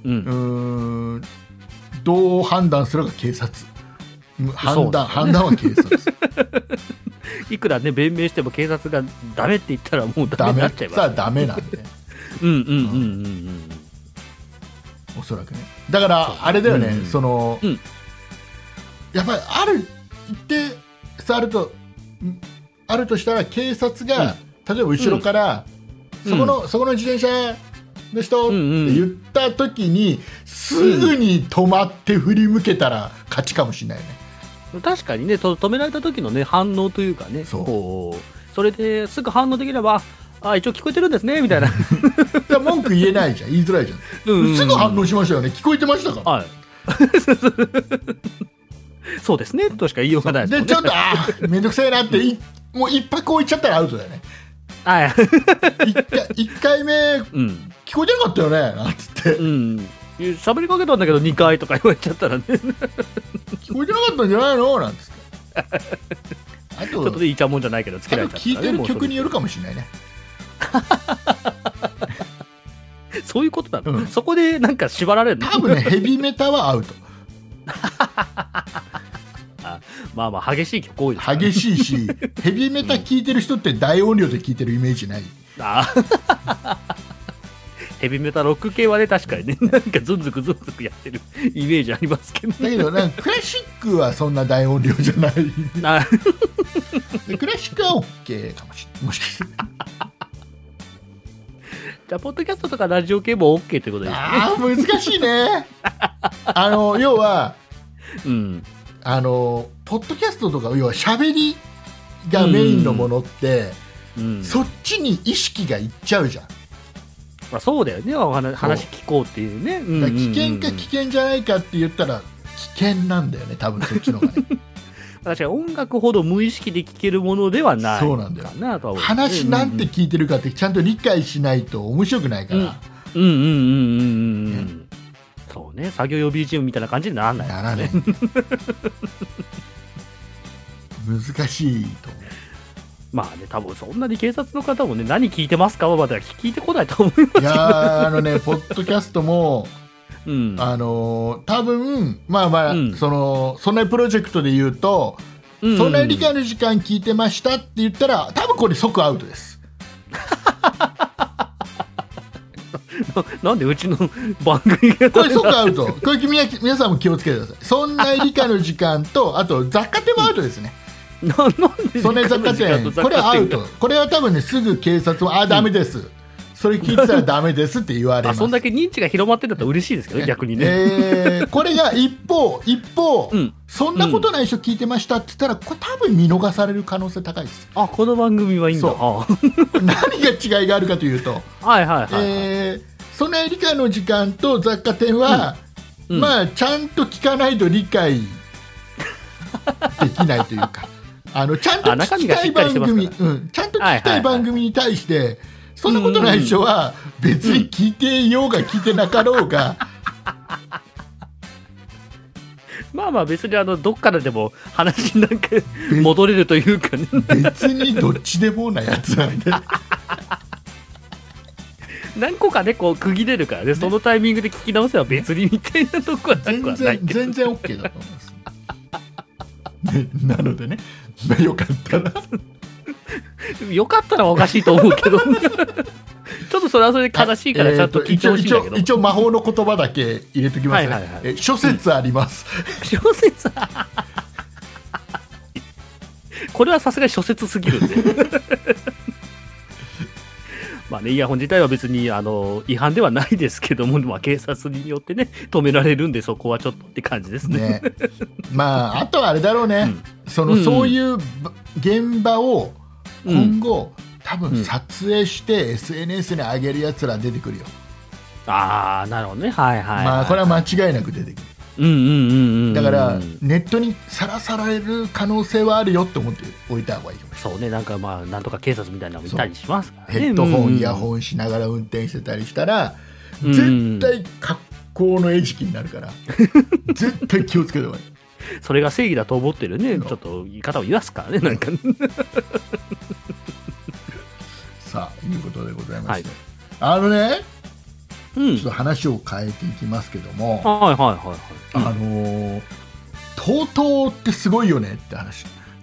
B: どう判断するか警察、判断は警察。
C: いくらね弁明しても警察がダメって言ったらもうダメになっちゃいます、ね、
B: ダメなんで。おそらくね。だからあれだよね、やっぱりある一定差あるとしたら警察が、例えば後ろから、そこの自転車の人って言った時に、すぐに止まって振り向けたら勝ちかもしれないよね。
C: 確かにね、止められた時のね反応というかね、それですぐ反応できれば一応聞こえてるんですねみたいな。
B: 文句言えないじゃん、言いづらいじゃん。すぐ反応しましたよね、聞こえてましたから。
C: そうですねとしか言いようがない
B: ですもんね。でちょっとめんどくさいなってもう一泊置いちゃったらアウトだよね。1回目、聞こえてなかったよねなんつって
C: 喋りかけたんだけど2回とか言われちゃったらね。
B: 聞こえてなかったんじゃないのなんつって。
C: ちょっとでいいちゃうもんじゃないけどつけられちゃった、ね、
B: 聞いてる曲によるかもしれないね。
C: そういうことなの、そこでなんか縛られるの？
B: 多分ねヘビメタはアウト。
C: まあまあ激しい曲多いですからね。
B: 激しいしヘビメタ聞いてる人って大音量で聞いてるイメージない。
C: ヘビメタロック系はね確かにねなんかズンズクズンズクやってるイメージありますけど、
B: だけどなんかクラシックはそんな大音量じゃないでクラシックは OK かもしれない、もしかして。
C: じゃあポッドキャストとかラジオ系も OK ってことですね。
B: 難しいね。要は、
C: うん、
B: ポッドキャストとか要は喋りがメインのものって、そっちに意識がいっちゃうじゃん。
C: まあ、そうだよね、話聞こうっていうね。
B: 危険か危険じゃないかって言ったら危険なんだよね、多分そっちの方がね。
C: 確かに音楽ほど無意識で聴けるものではないかな。そうなんだよ。
B: 話なんて聞いてるかってちゃんと理解しないと面白くないから。
C: そうね、作業用 BGM みたいな感じにならない、ね。ならない。
B: 難しいと思う。
C: まあね、多分そんなに警察の方もね、何聞いてますかまでは聞いてこないと思いますけど。い
B: やポッドキャストも、多分まあまあ、そんなプロジェクトで言うと、そんな理解の時間聞いてましたって言ったら、多分これ即アウトです。
C: なんでうちの番組が
B: これ即アウト。これ皆さんも気をつけてください。そんな理科の時間と、あと雑貨店もアウトですね。
C: なんで
B: そんな雑貨店、これはアウト。これは多分ね、すぐ警察もダメです。それ聞いてたらダメですって言われます。
C: そんだけ認知が広まってんだったら嬉しいですけどね、逆にね。
B: これが一方、そんなことない人聞いてましたって言ったら、これ多分見逃される可能性高いです。
C: この番組はいいんだ。
B: 何が違いがあるかというと、そんな理科の時間と雑貨店は、まあちゃんと聞かないと理解できないというか、ちゃんと聞きたい番組、ちゃんと聞きたい番組に対して、そんなことない人は別に聞いてようが聞いてなかろうが、
C: まあまあ別にどっからでも話なんか戻れるというかね、
B: 別にどっちでもなやつなんで
C: 何個かねこう区切れるからね、そのタイミングで聞き直せば別にみたいなとこはなくはないけど、
B: 全然 OK だと思いますなのでね、よかったら
C: よかったらおかしいと思うけどちょっとそれはそれで悲しいからちゃんと聞いてほしいんだけど、
B: 一応魔法の言葉だけ入れときますね。諸説あります。
C: 諸説これはさすがに諸説すぎるんでまあね、イヤホン自体は別に違反ではないですけども、まあ、警察によってね止められるんで、そこはちょっとって感じですね。
B: まああとはあれだろうね、そういう現場を今後、多分撮影して SNS に上げるやつら出てくるよ。
C: なるほどね。
B: まあこれは間違いなく出てくる。だからネットにさらされる可能性はあるよって思っておいた方がいいよ。
C: そうね、なんかまあなんとか警察みたいなのもいたりしますからね。
B: ヘッドホン、イヤホンしながら運転してたりしたら、絶対格好の餌食になるから絶対気をつけた方がいい。
C: それが正義だと思ってるね、ちょっと言い方を言わすからね、なんか
B: さあいうことでございまして、ちょっと話を変えていきますけども、TOTO ってすごいよねって話。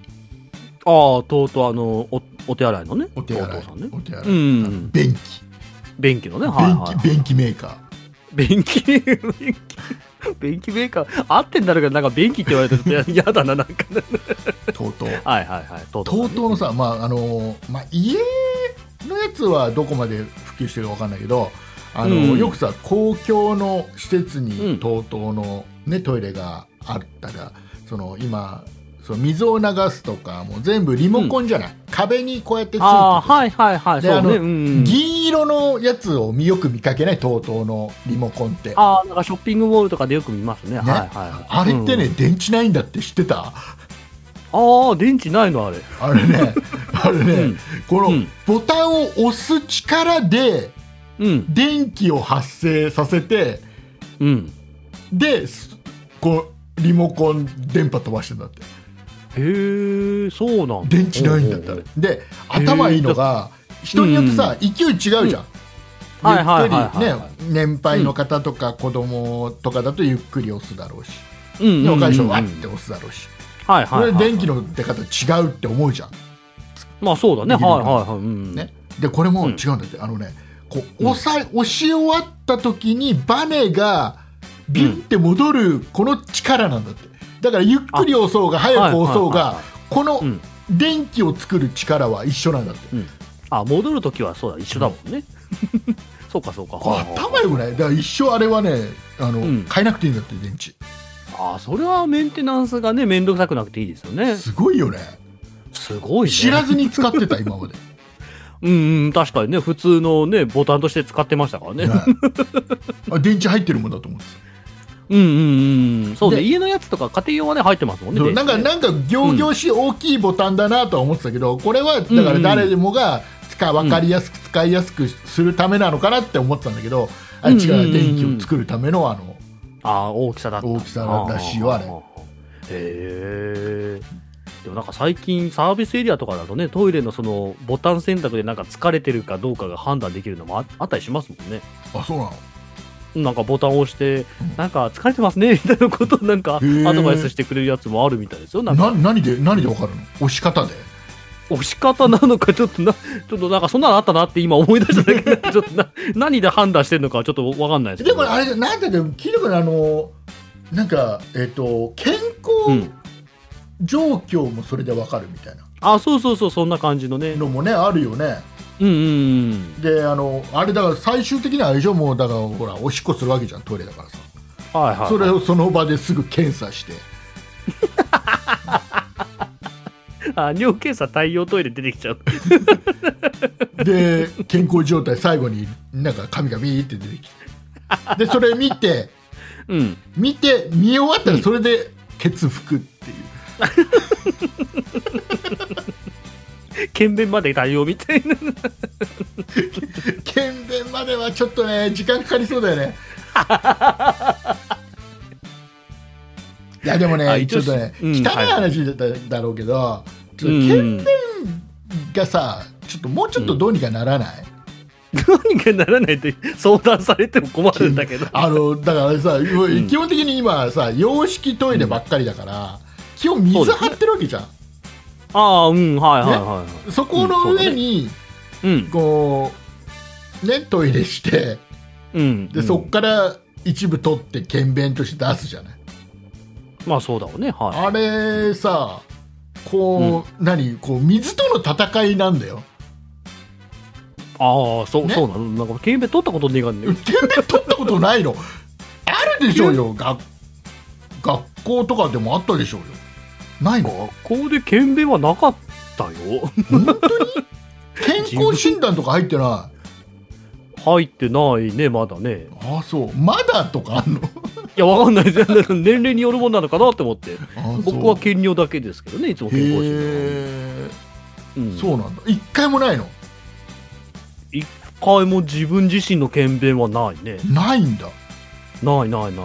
C: TOTO お手洗いのね、
B: お手洗い
C: さんね、
B: 便器
C: のね、
B: 便器メーカー、
C: 便器メーカー合ってんだろうけど、なんか便器って言われてると嫌だな、なんか
B: TOTO のさ、家のやつはどこまで普及してるか分かんないけど、よくさ公共の施設に TOTO の、ね、トイレがあったら、今水を流すとかも全部リモコンじゃない、壁にこうやってついてて、銀色のやつをよく見かけない TOTO のリモコンって、
C: なんかショッピングモールとかでよく見ますね。
B: あれってね、電池ないんだって知ってた？
C: 電池ないの？
B: あれねこのボタンを押す力で電気を発生させて、でこうリモコン電波飛ばしてんだって。
C: へえ、そうなんだ。
B: 電池ないんだったら。で頭いいのが、 人によってさ、勢い違うじゃん、ゆっくりね、年配の方とか子供とかだとゆっくり押すだろうし、若い人はわって押すだろうし、これ電気の出方違うって思うじゃん。
C: まあそうだね。ね。
B: でこれも違うんだって、こう押し終わった時にバネがビュッて戻るこの力なんだって。だからゆっくり押そうが早く押そうが、この電気を作る力は一緒なんだって。
C: 戻る時はそうだ、一緒だもんね。そうかそうか。
B: 頭よくない？だから一生あれはね、変えなくていいんだって、電池。
C: それはメンテナンスがね、面倒くさくなくていいですよね。
B: すごいよね。
C: すごいね。
B: 知らずに使ってた今まで。
C: 確かにね、普通のねボタンとして使ってましたからね。
B: 電池入ってるもんだと思ってた。
C: そうね、家のやつとか家庭用はね入ってますもんね。
B: なんか仰々しい大きいボタンだなとは思ってたけど、これはだから誰でもが分かりやすく使いやすくするためなのかなって思ってたんだけど、違う、電気を作るための
C: 大きさだった。
B: 大きさらしいよあれ。
C: へえ。でもなんか最近サービスエリアとかだとね、トイレのそのボタン選択でなんか疲れてるかどうかが判断できるのもあったりしますもんね。
B: そうなの？
C: なんかボタンを押して、なんか疲れてますねみたいなことをなんかアドバイスしてくれるやつもあるみたいですよ。
B: 何で分かるの？押し方で？
C: 押し方なのかちょっとなんかそんなのあったなって今思い出しただけでちょっと何で判断してるのかちょっと分かんないですけど。
B: でもあれなんだっけ、聞いたことなんか健康状況もそれで分かるみたいな。
C: そうそんな感じのね
B: のもねあるよね。であれだから最終的にはあれでしょ、もうだからほらおしっこするわけじゃん、トイレだからさ。それをその場ですぐ検査して。
C: 尿検査対応トイレ出てきちゃう。
B: で健康状態最後になんか紙がビーって出てきて、でそれ見て、見終わったらそれでケツ拭くっていう。
C: 検便まで対応みたいな。
B: 検便まではちょっとね時間かかりそうだよね。いやでもねちょっとね、汚い話だろうけど、検便がさもうちょっとどうにかならない？
C: どうにかならないって相談されても困るんだけど。だ
B: からさ、基本的に今さ洋式トイレばっかりだから、基本水張ってるわけじゃん。そこの上にこうねトイレして、でそこから一部取って検便として出すじゃない。
C: まあそうだろうね。
B: あれさ、こう水との戦いなんだよ。
C: そうなの。なんか検便取ったことねえからね。
B: 検便取ったことないの？あるでしょうよ。学校とかでもあったでしょうよ。ないの？
C: 学校で検便はなかったよ。
B: 本当に？健康診断とか入ってない？
C: 入ってないね、まだね。
B: そう。まだとかあんの？
C: いや、わかんないです。年齢によるものなのかなって思って。僕は検尿だけですけどね、いつも健康診断。
B: そうなんだ。一回もないの？
C: 一回も自分自身の検便はないね。
B: ないんだ。
C: ない。
B: なん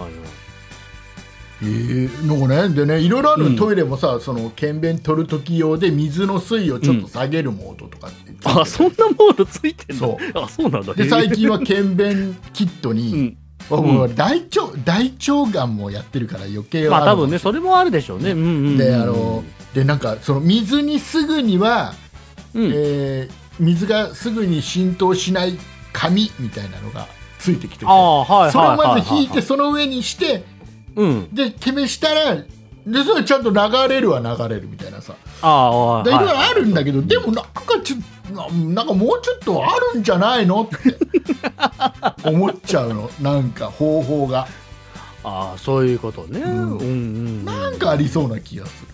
B: かね、でね、いろいろある、トイレもさ、その検便取る時用で水の水位をちょっと下げるモードとかって、
C: そんなモードついてんの？そうなんだ。
B: で最近は検便キットに、大腸がんもやってるから余計は
C: 多分ね、それもあるでしょうね。
B: でなんかその水にすぐには、水がすぐに浸透しない紙みたいなのがついてきてて、それをまず引いてその上にして、で決めしたらでそれちゃんと流れるみたいなさ、いろいろあるんだけど、でもなんかもうちょっとあるんじゃないのって思っちゃうの。なんか方法が
C: そういうことね。
B: なんかありそうな気がする。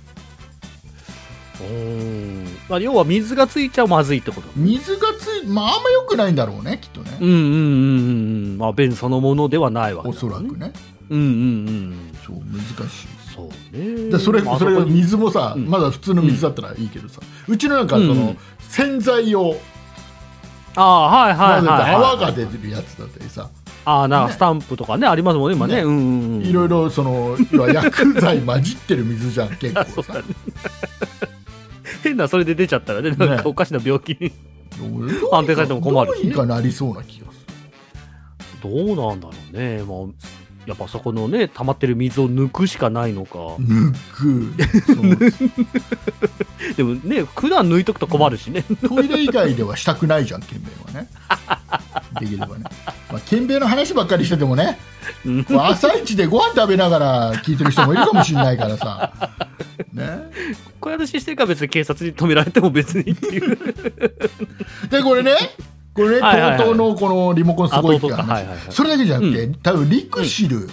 C: 要は水がついちゃまずいってこと。
B: 水があんま良くないんだろうね、きっとね。
C: 便そのものではないわけだね。
B: おそらくね。そう難しい。
C: そうね。
B: でそれ水もさ、まだ普通の水だったらいいけどさ、うちのなんかその洗剤を泡が出てるやつだったりさ、
C: なんかスタンプとかねありますもんね今ね。
B: いろいろその薬剤混じってる水じゃん結構さ。
C: 変なそれで出ちゃったらね、なんかおかしな病気に。 安定されても困るし、ね、
B: どうにかなりそうな気がす
C: る。どうなんだろうね。まあやっぱそこのね溜まってる水を抜くしかないのか。
B: 抜く。
C: でもね普段抜いとくと困るしね。
B: トイレ以外ではしたくないじゃん、検便はね。できればね。まあ、検便の話ばっかりしててもね、朝一でご飯食べながら聞いてる人もいるかもしれないからさ。ね。
C: こういう話してるから別に警察に止められても別にっていう。
B: でこれね。TOTO のこのリモコンすごいって話、それだけじゃなくて、多分リクシル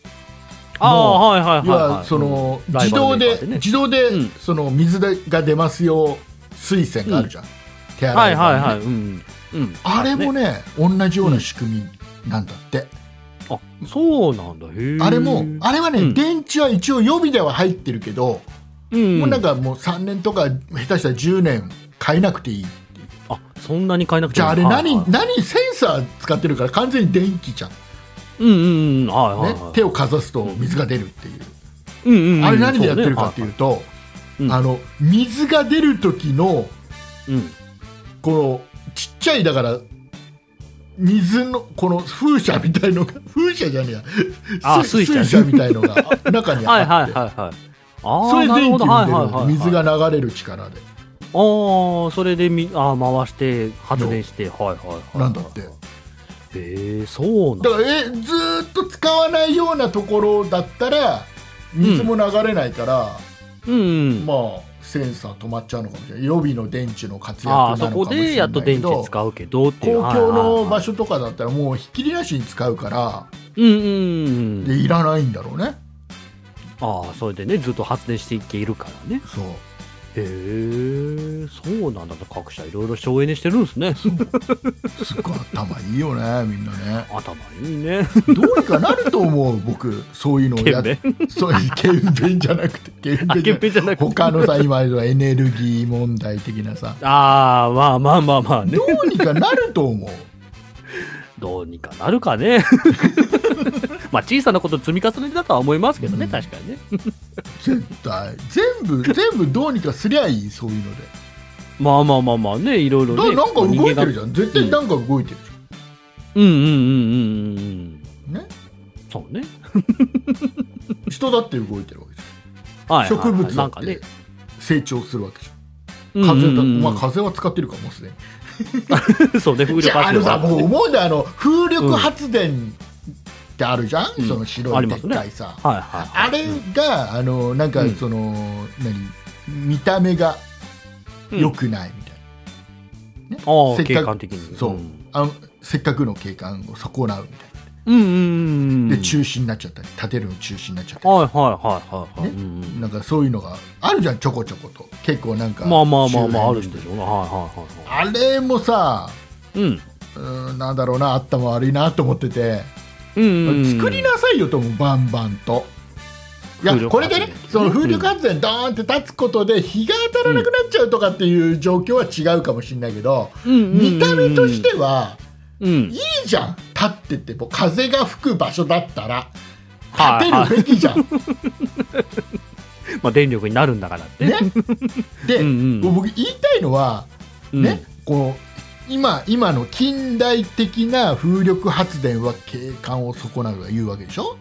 B: のその自動でその水が出ますよ水栓があるじゃん、手洗い場に、あれもね同じような仕組みなんだって。
C: あ、そうなんだ。へえ。
B: あれはね、電池は一応予備では入ってるけど、もうなんかもう3年とか下手したら10年変えなくていい。
C: あ、そんなに変えなくていい。
B: じゃああれ何センサー使ってるから完全に電気じゃん。手をかざすと水が出るっていう。あれ何でやってるかっていうと、水が出る時のこのちっちゃいだから水のこの風車みたいのが風車じゃねえや、水車みたいのが中にあってそれで電気に出る、水が流れる力で。
C: それで回して発電して、
B: なんだって。
C: そうなんだ。
B: だからずーっと使わないようなところだったら水も流れないから、まあセンサー止まっちゃうのかもしれない。予備の電池の活躍なのかもしれないけど、
C: そこでやっと電池使うけどっていう。
B: 公共の場所とかだったらもうひっきりなしに使うから、でいらないんだろうね。
C: それでねずっと発電していけるからね。
B: そう。
C: へえ、そうなんだ。各社いろいろ省エネしてるんですね。
B: すごい頭いいよね、みんなね。
C: 頭いいね。
B: どうにかなると思う、僕。そういうのをやって、そういう検便じゃなくて、検便じゃなくて、他のさ、今のエネルギー問題的なさ。
C: まあね。
B: どうにかなると思う。
C: どうにかなるかね。まあ小さなこと積み重ねだとは思いますけどね、確かにね。
B: 絶対全部どうにかすりゃいい、そういうので。
C: まあね、いろいろね。
B: なんか動いてるじゃん、絶対なんか動いてるじゃん。ね。
C: そうね。
B: 人だって動いてるわけじゃん。植物だって成長するわけじゃん。風は使ってるかもすでに。
C: そうね、風力発電。
B: もう思うんだよ、風力発電ってあるじゃん、その白いでっかいさ、あれがなんかその、見た目が良くないみたいな、
C: 景観的に。
B: そう、せっかくの景観を損なうみたいな。で中止になっちゃったり、建てるの中止になっちゃったり、なんかそういうのがあるじゃん、ちょこちょこと結構なんか
C: あるんでしょうね。
B: あれもさ、なんだろうな、頭悪いなと思ってて、作りなさいよと思う、バンバンと。いやこれでね、その風力発電ドーンって立つことで日が当たらなくなっちゃうとかっていう状況は違うかもしれないけど、見た目としてはいいじゃん、立ってても風が吹く場所だったら立てるべきじゃん。
C: まあ電力になるんだからってね。
B: で、僕言いたいのはね、この今の近代的な風力発電は景観を損なうと言うわけでしょ。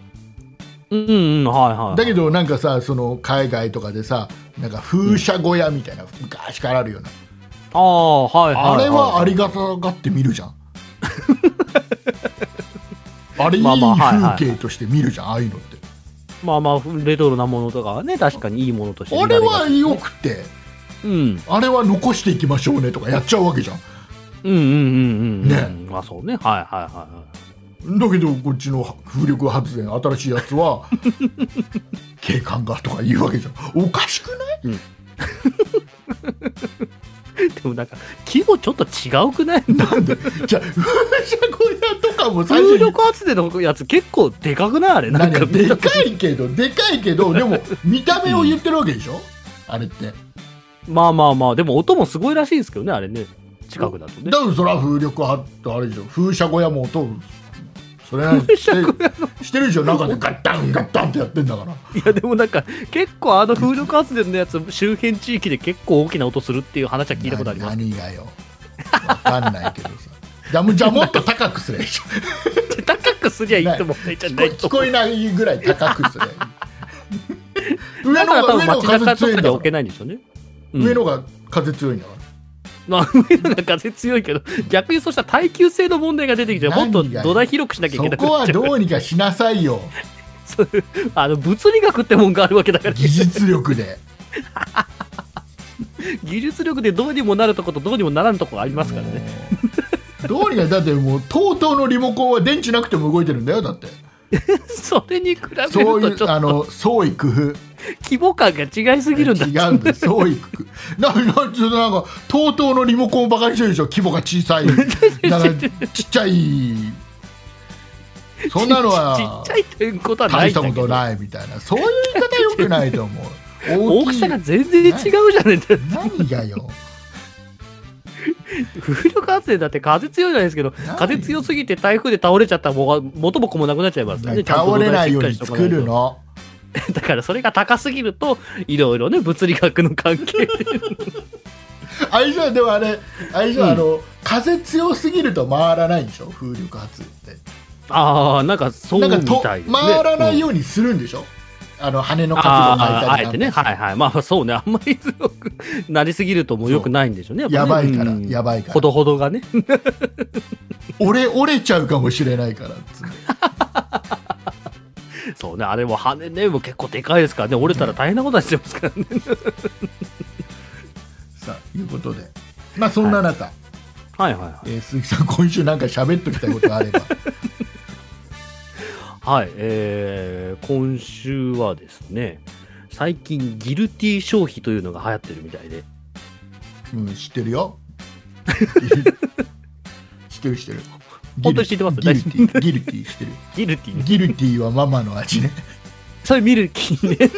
B: だけどなんかさ、その海外とかでさ、なんか風車小屋みたいな、昔からあるような、あれはありがたがって見るじゃん。あれいい風景として見るじゃん、ああいうのって。
C: レトロなものとかはね、確かにいいものとして
B: あれは良くて、あれは残していきましょうねとかやっちゃうわけじゃん。
C: そうね。
B: だけどこっちの風力発電新しいやつは景観がとか言うわけじゃん。おかしくない？
C: でもなんか規模ちょっと違うくない？
B: なんでじゃあ風車小屋とかも
C: 最初に風力発電のやつ結構でかくない？あれなんか
B: でかいけどでも見た目を言ってるわけでしょ、あれって。
C: まあでも音もすごいらしいですけどね、あれね、近くだとね。
B: だからそれは風力発あれでしょ、風車小屋も音それなりにしてるでしょ、中でガッタンガッタンってやってんだから。い
C: やでもなんか結構風力発電のやつ周辺地域で結構大きな音するっていう話は聞いたことあります。
B: 何がよ。 わかんないけどさ。じゃあもっと高くすればいいじゃん。
C: 高くすりゃいいと思ってんじゃないと
B: 聞こえないぐらい高くすればいい。
C: だから多分街中とかに
B: 風強いんだ
C: 置けないんでしょうね。
B: 上のが風強いんだから。
C: まあ、上のが風強いけど、逆にそうしたら耐久性の問題が出てきて、もっと土台広くしなきゃいけなくなっちゃう。
B: そこはどうにかしなさいよ。
C: 物理学ってもんがあるわけだから。
B: 技術力で。
C: 技術力でどうにもなるとことどうにもならんとこありますからね。
B: どうにか、だってもう TOTO のリモコンは電池なくても動いてるんだよ。だって
C: それに比べるとち
B: そういう
C: ょっと
B: 創意工夫、
C: 規模感が違いすぎるんだ。
B: 違うんだよ、創意工夫。なんか TOTO のリモコンをバカにしてるでしょ。規模が小さい、なんかちっちゃい、そんなのは
C: ちっちゃいということはな
B: 大した
C: いんだけど、
B: ことないみたいな、そういう言い方よくないと思う。
C: 大きさが全然違うじゃねえんだよ。
B: 何がよ。
C: 風力発電だって風強いじゃないですけど、風強すぎて台風で倒れちゃったらもう元も子もなくなっちゃいますからね。
B: 倒れないように作るの。
C: だからそれが高すぎるといろいろね、物理学の関係で
B: あれじゃ、でもあれじゃ、風強すぎると回らないんでしょ、風力発電って。
C: ああ、なんかそうみたいですね。
B: 回らないようにするんでしょ、羽の角度を変えたり。
C: あえてね、はいはい。まあそうね、あんまり強くなりすぎるともうよくないんでしょうね。やっぱ
B: やばい
C: ね、
B: から、やばいから。
C: ほどほどがね。
B: 折れちゃうかもしれないからっつって。
C: そうね、あれも羽ね、もう結構でかいですからね、折れたら大変なことにしてますからね。
B: さあ、いうことで、まあそんな中、
C: はいはいはい。
B: 鈴木さん、今週なんか喋っときたいことがあれば。
C: はい、今週はですね、最近ギルティ消費というのが流行ってるみたいで。
B: うん、知ってるよ。知ってる知ってる。
C: 本当に知ってます？
B: ギルティ知ってる。
C: ギルティね。
B: ギルティはママの味ね。
C: それミルキーね。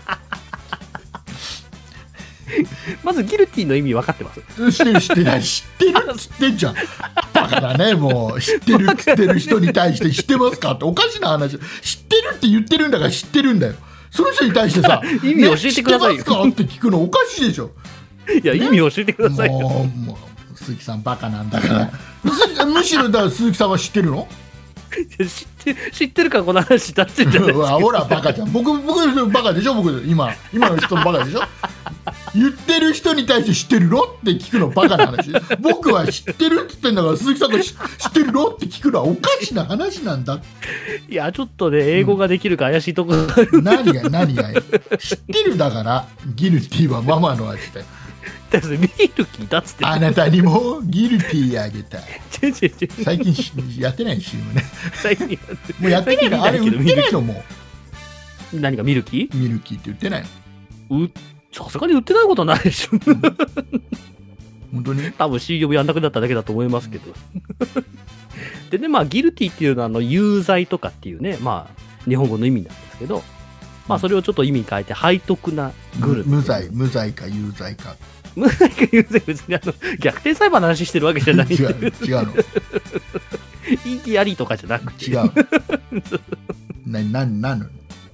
C: まずギルティの意味分かってます？
B: 知ってる知ってない、知ってるっつってんじゃん。バカだね、もう。知ってるっつってる人に対して知ってますかっておかしな話。知ってるって言ってるんだから知ってるんだよ。その人に対してさ、
C: 意味教えてくださいよ。
B: 知ってますかって聞くのおかしいでしょ。
C: いや、意味教えてくださいよ。
B: もう鈴木さんバカなんだからむしろだから鈴木さんは知ってるの？
C: 知ってるからこの話出してんじゃないですか。
B: ほらバカじゃん。僕バカでしょ。僕今の人バカでしょ。言ってる人に対して知ってるのって聞くのバカな話。僕は知ってるって言ってんだから、鈴木さんが知ってるのって聞くのはおかしな話なんだ。
C: いや、ちょっとね、英語ができるか怪しいところがある。
B: 何が知ってるだから、ギルティはママの味だよ。
C: だってミルキーだっつって。
B: あなたにもギルティあげたい。最近やってない CM ね。
C: 最近
B: もうやってないの？あれ売ってないの？も
C: う何かミルキー？
B: ミルキーって売ってない
C: の？さすがに売ってないことはないでしょ。
B: 本当に？
C: 多分 CM やんなくなっただけだと思いますけど。でね、まあギルティっていうのは有罪とかっていうね、まあ日本語の意味なんですけど、まあそれをちょっと意味変えて背徳なグルメ。
B: 無罪か有罪か。
C: 無罪か有罪、別に逆転裁判の話してるわけじゃない。
B: 違うの。
C: 意義ありとかじゃなくて。
B: 違う。何の？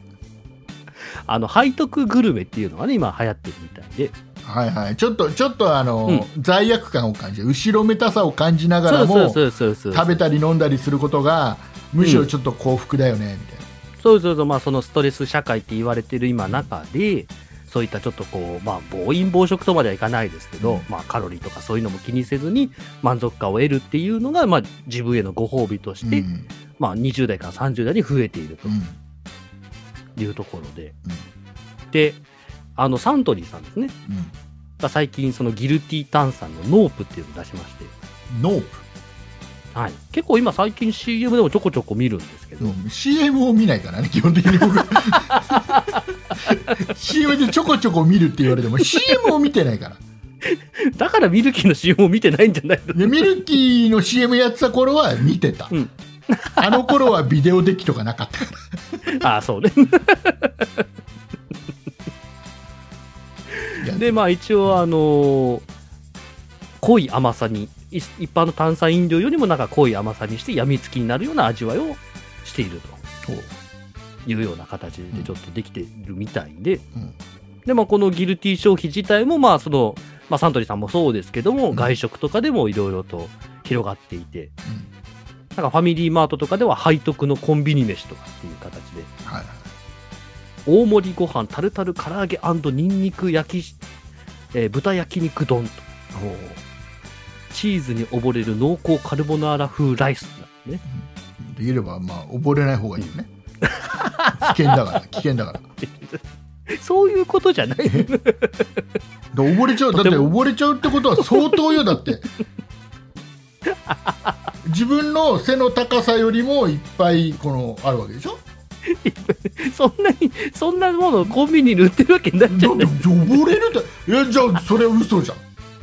C: 背徳グルメっていうのがね、今流行ってるみたいで。
B: はいはい。ちょっと罪悪感を感じる。後ろめたさを感じながらも、食べたり飲んだりすることが、むしろちょっと幸福だよね、みたいな。
C: そう、まあそのストレス社会って言われてる今中で、そういったちょっとこう、まあ暴飲暴食とまではいかないですけど、まあカロリーとかそういうのも気にせずに満足感を得るっていうのが、まあ自分へのご褒美として、まあ20代から30代に増えているというところで。で、サントリーさんですね。最近そのギルティ炭酸のノープっていうのを出しまして。
B: ノープ？
C: はい、結構今最近 CM でもちょこちょこ見るんですけど、
B: CM を見ないからね、基本的に僕。CM でちょこちょこ見るって言われても CM を見てないから。
C: だからミルキーの CM を見てないんじゃないの？
B: ミルキーの CM やってた頃は見てた。あの頃はビデオデッキとかなかったから。
C: ああ、そうね。で、まあ一応濃い甘さに、一般の炭酸飲料よりもなんか濃い甘さにして病みつきになるような味わいをしているというような形でちょっとできているみたいで、で、まあこのギルティ消費自体もまあそのまあ、サントリーさんもそうですけども、外食とかでもいろいろと広がっていて、なんかファミリーマートとかでは背徳のコンビニ飯とかっていう形で、
B: はい、
C: 大盛りご飯タルタル唐揚げ&ニンニク焼き、豚焼肉丼と、チーズに溺れる濃厚カルボナーラ風ライスなんですね。
B: できればまあ溺れない方がいいよね。危険だから
C: そういうことじゃない。
B: 溺れちゃう。だって溺れちゃうってことは相当よ。だって自分の背の高さよりもいっぱいあるわけでしょ。
C: そんなものコンビニに売ってるわけないじゃない。
B: だって溺れるって、じゃあそれは嘘じゃん。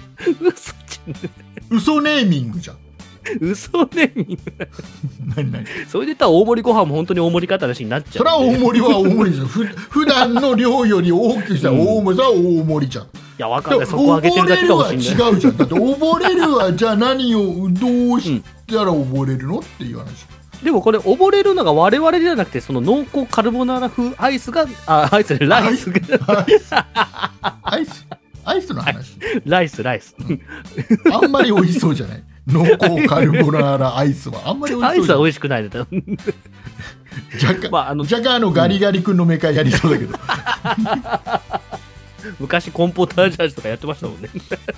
B: 嘘ネーミングじゃん。
C: 嘘ネーミング。
B: 何
C: それで言ったら大盛りご飯も本当に大盛り方なしになっちゃう。
B: それは大盛りは大盛りですよ。普段の量より大きくしたら大盛りは大盛りじゃん。い
C: や、わかんない。そこ上げてるだけかもしれない。
B: 溺れるは違うじゃん。だって溺れるはじゃあ何をどうしたら溺れるのっていう話。
C: でもこれ溺れるのが我々じゃなくて、その濃厚カルボナーラ風アイスが、ライス
B: の話。
C: ライス、
B: あんまり美味しそうじゃない。濃厚カルボナーラアイスはあんまり美味しそうじゃない。
C: アイスは美味しくないね。
B: 若干ガリガリ君のメカやりそうだけど。
C: 昔コンポタージュ味とかやってましたもんね。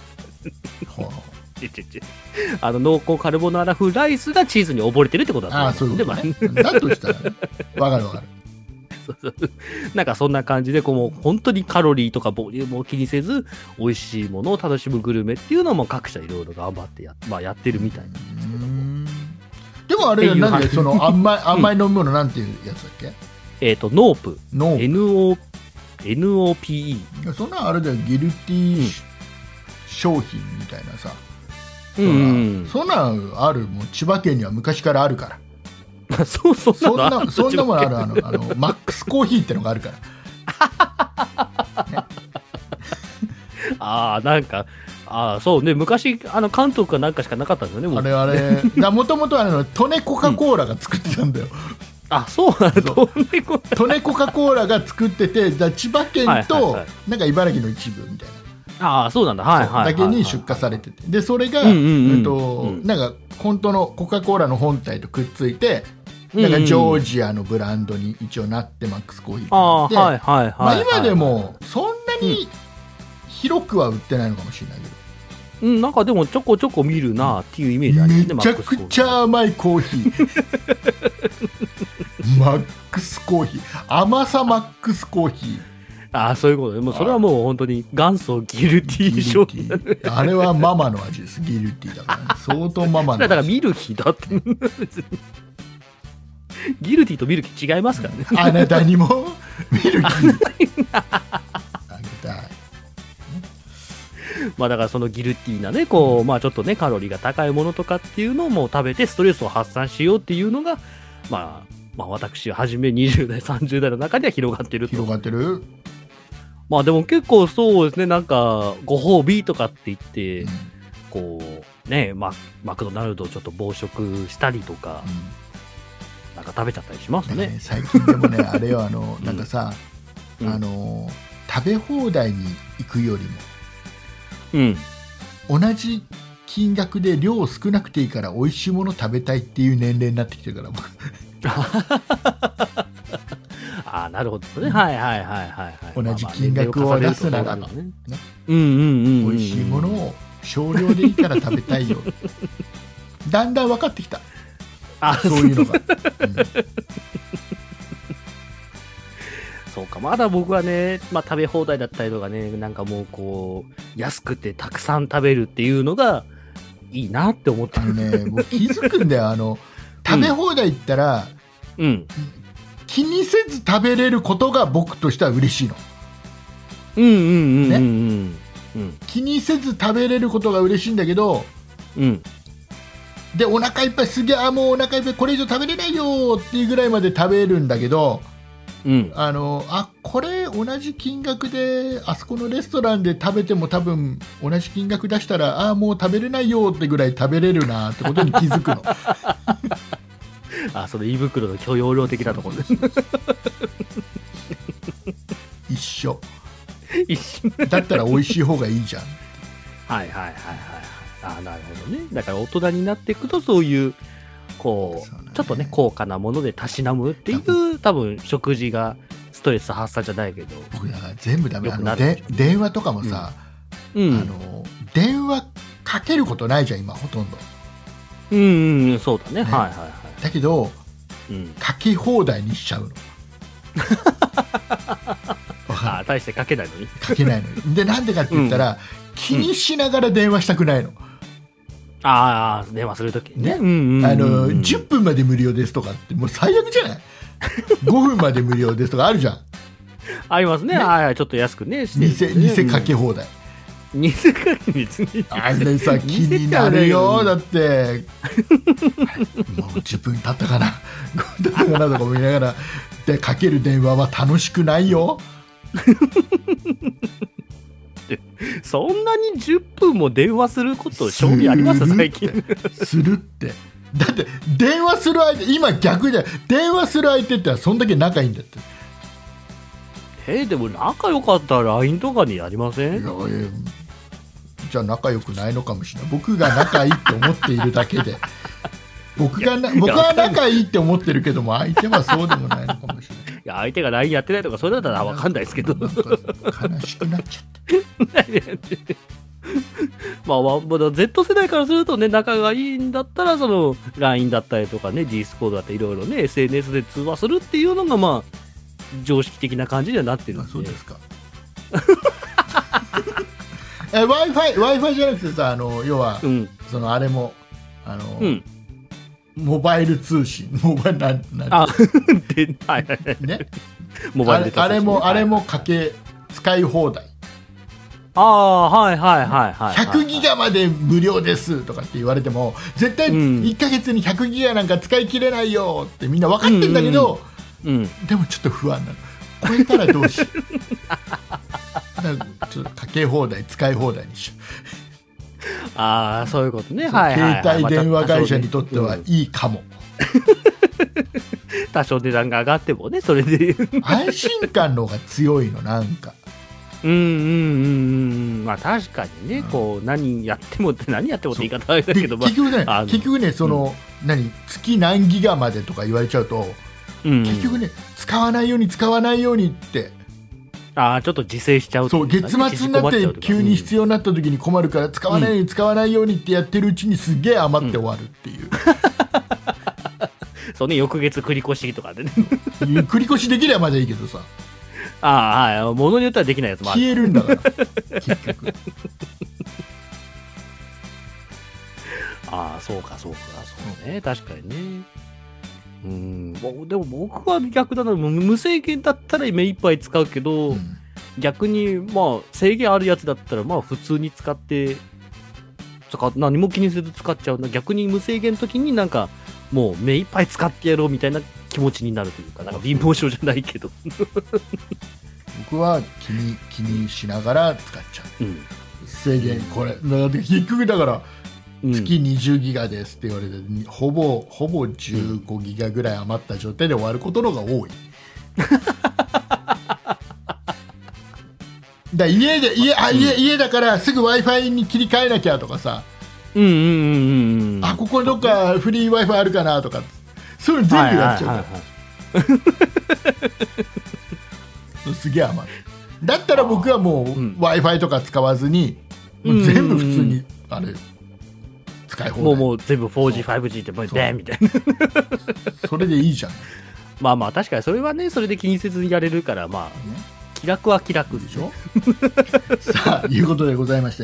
C: 濃厚カルボナーラ風ライスがチーズに溺れてるってことだったんですね。
B: だとしたらね。わかる。
C: なんかそんな感じでもう本当にカロリーとかボリュームを気にせず美味しいものを楽しむグルメっていうのも各社いろいろ頑張ってやってるみたいなんですけども。
B: でもあれなんでその甘い飲み物なんていうやつだっけ？
C: ノープ。NOPE。
B: そんなんあれだよ、ギルティー商品みたいなさ。そんなんある、もう千葉県には昔からあるから。そんなものある。マックスコーヒーってのがあるから、
C: ね、なんかそうね、昔関東かなんかしかなかったんですよね。
B: あれもともとトネコカ・コーラが作ってたんだよ。
C: そうなんだ。
B: トネコカ・コーラが作ってて、千葉県となんか茨城の一部みたいな。
C: そうなんだ。
B: だけに出荷されてて、でそれがなんか本当のコカ・コーラの本体とくっついて、なんかジョージアのブランドに一応なって、マックスコーヒーってなって、今でもそんなに広くは売ってないのかもしれないけど、
C: なんかでもちょこちょこ見るなっていうイメージあるね。
B: めちゃくちゃ甘いコーヒー。マックスコーヒー、甘さマックスコーヒ
C: ー。そういうことで、もうそれはもう本当に元祖ギルティー商品。
B: あれはママの味です。ギルティーだから、ね、相当ママの味。
C: だからミルキーだって。ギルティーとミルキー違いますからね。
B: あなたにもミルキーあげたい。
C: だからそのギルティーなね、ちょっとねカロリーが高いものとかっていうのをもう食べてストレスを発散しようっていうのが私はじめ20代30代の中では広がってると。
B: 広がってる。
C: でも結構そうですね、なんかご褒美とかって言って、マクドナルドをちょっと暴食したりとか、なんか食べちゃったりしますね。
B: 最近でもね、あれよ、なんかさ、食べ放題に行くよりも、同じ金額で量少なくていいから美味しいもの食べたいっていう年齢になってきてるから、僕。
C: なるほどね。
B: 同じ金額を出すならば、美味しいものを少量でいいから食べたいよ。だんだん分かってきた。そういうのが。
C: そうか、まだ僕はね、食べ放題だったりとかね、なんかもう安くてたくさん食べるっていうのがいいなって思ってる。
B: もう気づくんだよ。食べ放題行ったら、気にせず食べれることが僕としては嬉しいの。気にせず食べれることが嬉しいんだけど、でお腹いっぱい、すげえ、もうお腹いっぱい、これ以上食べれないよっていうぐらいまで食べるんだけど、これ同じ金額であそこのレストランで食べても多分同じ金額出したらもう食べれないよってぐらい食べれるなってことに気づくの。
C: その胃袋の許容量的なところです。
B: 一緒だったら美味しい方がいいじゃん。
C: はいはいはいはい。あ、なるほどね。だから大人になっていくとそういうこう、ね、ちょっとね高価なものでたしなむっていう多分食事がストレス発散じゃないけど。
B: 僕だから全部ダメ。電話とかもさ、電話かけることないじゃん今ほとんど。
C: そうだね。はいはいはい。
B: だけど、かけ放題にしちゃうの。
C: 大してかけないのに。
B: かけないのに。でなんでかって言ったら、気にしながら電話したくないの。
C: ああ、電話するときね。
B: 10分まで無料ですとかってもう最悪じゃない5分まで無料ですとかあるじゃん。
C: ありますね。はい、ちょっと安くねして
B: る、偽かけ放題。
C: 偽かけ別に
B: あれさ気になるよ。だってもう10分経ったかな5分経ったかなとか思いながらでかける電話は楽しくないよ。
C: そんなに10分も電話すること将棋あります最近。
B: するってだって電話する相手今逆で電話する相手ってそんだけ仲いいんだって。
C: でも仲良かったら LINE とかにやりません？
B: じゃあ仲良くないのかもしれない。僕が仲いいって思っているだけで僕は仲いいって思ってるけども相手はそうでもないのかもしれない。
C: いや相手が LINE やってないとかそれだったら分かんないですけど
B: なんか悲しくなっちゃって
C: まあ Z 世代からするとね仲がいいんだったらその LINE だったりとかね Discord だったりいろいろね SNS で通話するっていうのがまあ常識的な感じにはなってるんで。
B: そうですか。Wi-Fi じゃなくてさ要は、そのあれもモバイル通信モバイルなん
C: ではい
B: ね
C: モバイルで
B: あれも使い放題。
C: はいはいはいはい。
B: 100ギガまで無料ですとかって言われても絶対1ヶ月に100ギガなんか使い切れないよってみんな分かってんだけど、でもちょっと不安なの。超えたらどうしよう。ちょっとかけ放題使い放題にしよ
C: う。そういうことね。
B: 携帯電話会社にとってはいいかも。
C: 多少値段が上がってもねそれで
B: 安心感の方が強いのなんか。
C: まあ確かにね、こう何やってもって言い方あれだけど、
B: 結局ねその、月何ギガまでとか言われちゃうと、結局ね使わないようにって
C: ちょっと自制しちゃう、
B: そう月末になって急に必要になった時に困るから使わないようにってやってるうちにすげえ余って終わるっていう、
C: そうね翌月繰り越しとかでね
B: 繰り越しできればまだいいけどさ
C: 物によってはできないやつもある。
B: 消えるんだから結局
C: そうかそうね確かにね。でも僕は逆だな。無制限だったら目いっぱい使うけど、逆にまあ制限あるやつだったらまあ普通に使って何も気にせず使っちゃうな。逆に無制限の時になんかもう目いっぱい使ってやろうみたいな気持ちになるというか、なんか貧乏症じゃないけど
B: 僕は気にしながら使っちゃう、制限これ結局だから月20ギガですって言われて、ほぼ15ギガぐらい余った状態で終わることの方が多いだ家だからすぐ Wi-Fi に切り替えなきゃとかさ、ここどっかフリー Wi-Fi あるかなとかそういうの全部やっちゃうから、すげえ余る。だったら僕はもう Wi-Fi とか使わずに全部普通にあれ使い放題、
C: もう全部 4G、5G ってベンみたいな
B: それでいいじゃん。
C: まあ確かにそれはねそれで気にせずにやれるから気楽は気楽でしょ
B: さあいうことでございまして、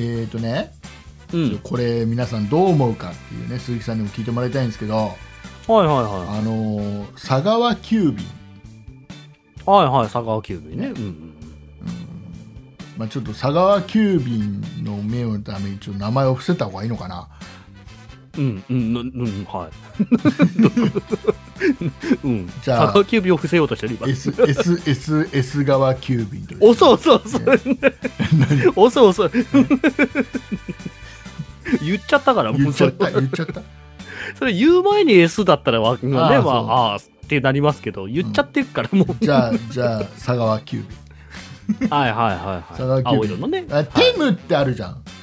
C: うん
B: これ皆さんどう思うかっていうね、鈴木さんにも聞いてもらいたいんですけど、
C: はいはいはい、
B: 佐川急便、
C: はいはい、佐川急便ね、うんうん、
B: まあ、ちょっと佐川急便の名誉のためにちょっと名前を伏せた方がいいのかな。
C: うんうんうんはいうん、
B: じゃあ
C: 佐川急便を伏せようとしてる今
B: S 川急便という、
C: 遅い遅い言っちゃったから
B: 言っちゃった
C: それ言う前に S だったらねってなりますけど言っちゃってるからもう、
B: じゃあ佐川急便
C: はいはいはいはい、
B: 佐川急便
C: 青色のね
B: テムってあるじゃん、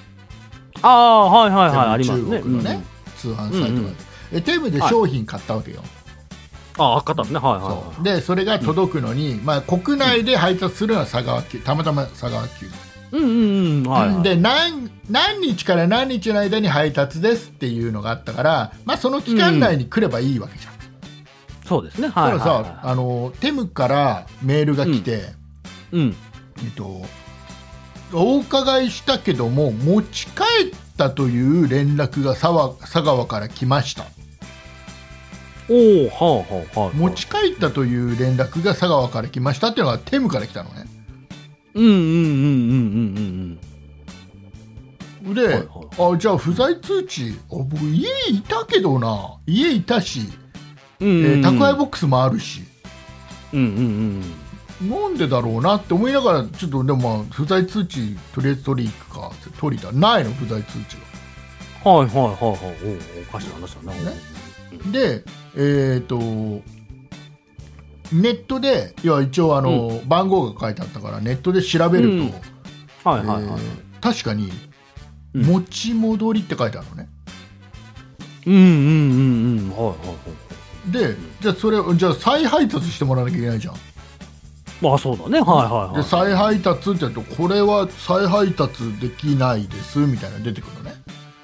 C: ああ、はいはいはい、ありますね。
B: 中国のね、通販サイトが、テムで商品買ったわけよ。
C: ああ、買ったんですね。はいはい。
B: でそれが届くのに、まあ、国内で配達するのは佐川急、たまたま佐川急で、何日から何日の間に配達ですっていうのがあったから、まあ、その期間内に来ればいいわけじゃん。
C: そうですね。
B: はいはいはい、さ、テムからメールが来て、お伺いしたけども持ち帰ったという連絡が佐川から来ました。持ち帰ったという連絡が佐川から来ましたっていうのがテムから来たのね。で、あ、じゃあ不在通知、僕家いたけどな、家いたし、宅配ボックスもあるし、なんでだろうなって思いながら、ちょっとでも、まあ、不在通知とりあえず取り行くか、取りたないの、不在通知が。
C: おかしな話だね。
B: で、ネットで、いや一応番号が書いてあったからネットで調べると、確かに持ち戻りって書いてあるのね。で、じゃあそれじゃあ再配達してもらわなきゃいけないじゃん。
C: まあそうだね。
B: で再配達って言うと、これは再配達できないですみたいなの出てくるのね。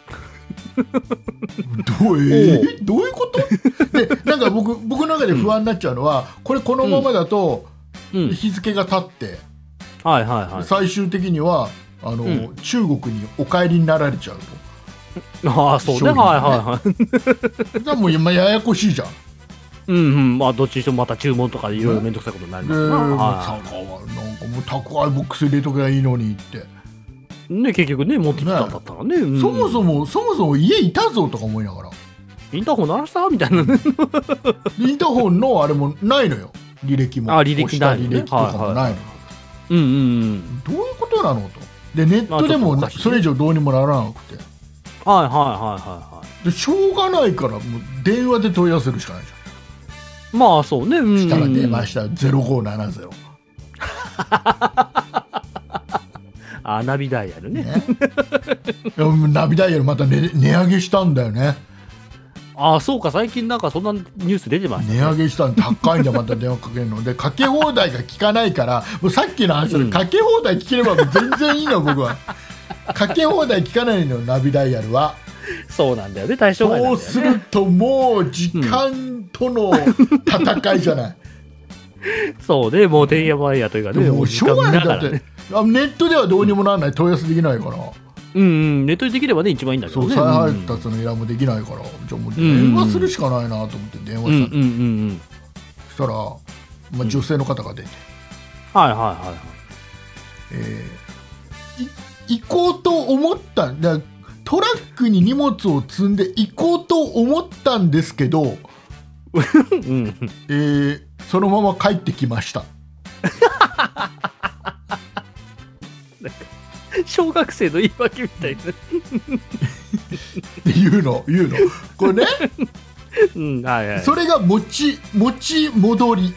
B: どういうことで、なんか僕の中で不安になっちゃうのは、これこのままだと日付が経って、最終的には中国にお帰りになられちゃうと。
C: ああ、そうね。
B: じゃあもう今ややこしいじゃん。
C: まあどっちにしてもまた注文とかいろいろ面倒くさいことになります
B: な。なんかもう宅配ボックス入れとけばいいのにって
C: ね、結局ね、持ってきたんだったらね。
B: そもそも家いたぞとか思いながら、
C: インターホン鳴らしたみたいな。インタ
B: ーホンのあれもないのよ、履歴も。
C: 履歴ない
B: 履歴とかもないの。どういうことなのと。でネットでもそれ以上どうにもならなくて、でしょうがないからもう電話で問い合わせるしかないじ
C: ゃん。まあそうね。
B: したら出ました、0570。
C: ナビダイヤルね。
B: ナビダイヤルまた値上げしたんだよね。
C: ああ、そうか、最近なんかそんなニュース出てましたね。
B: 値上げしたんで高いんだ、また電話かけるので、かけ放題が効かないから、もうさっきの話で、かけ放題効ければ全然いいの、僕は。かけ放題効かないの、ナビダイヤルは。
C: そうなんだよね、対象外なんだよね。
B: そうするともう時間との戦いじゃない。
C: そうね、もうてんやわんやというかね、
B: もうしょうがないんだって、ネットではどうにもならない、問い合わせできないから。
C: ネットでできればね、一番いいんだけどね。
B: 再配達の依頼もできないから、じゃあもう電話するしかないなと思って電話したの。そしたら、まあ、女性の方が出て、行こうと思ったトラックに荷物を積んで行こうと思ったんですけど、そのまま帰ってきました。
C: 小学生の言い訳みたいな。
B: 言うのこれね。それが持ち戻り。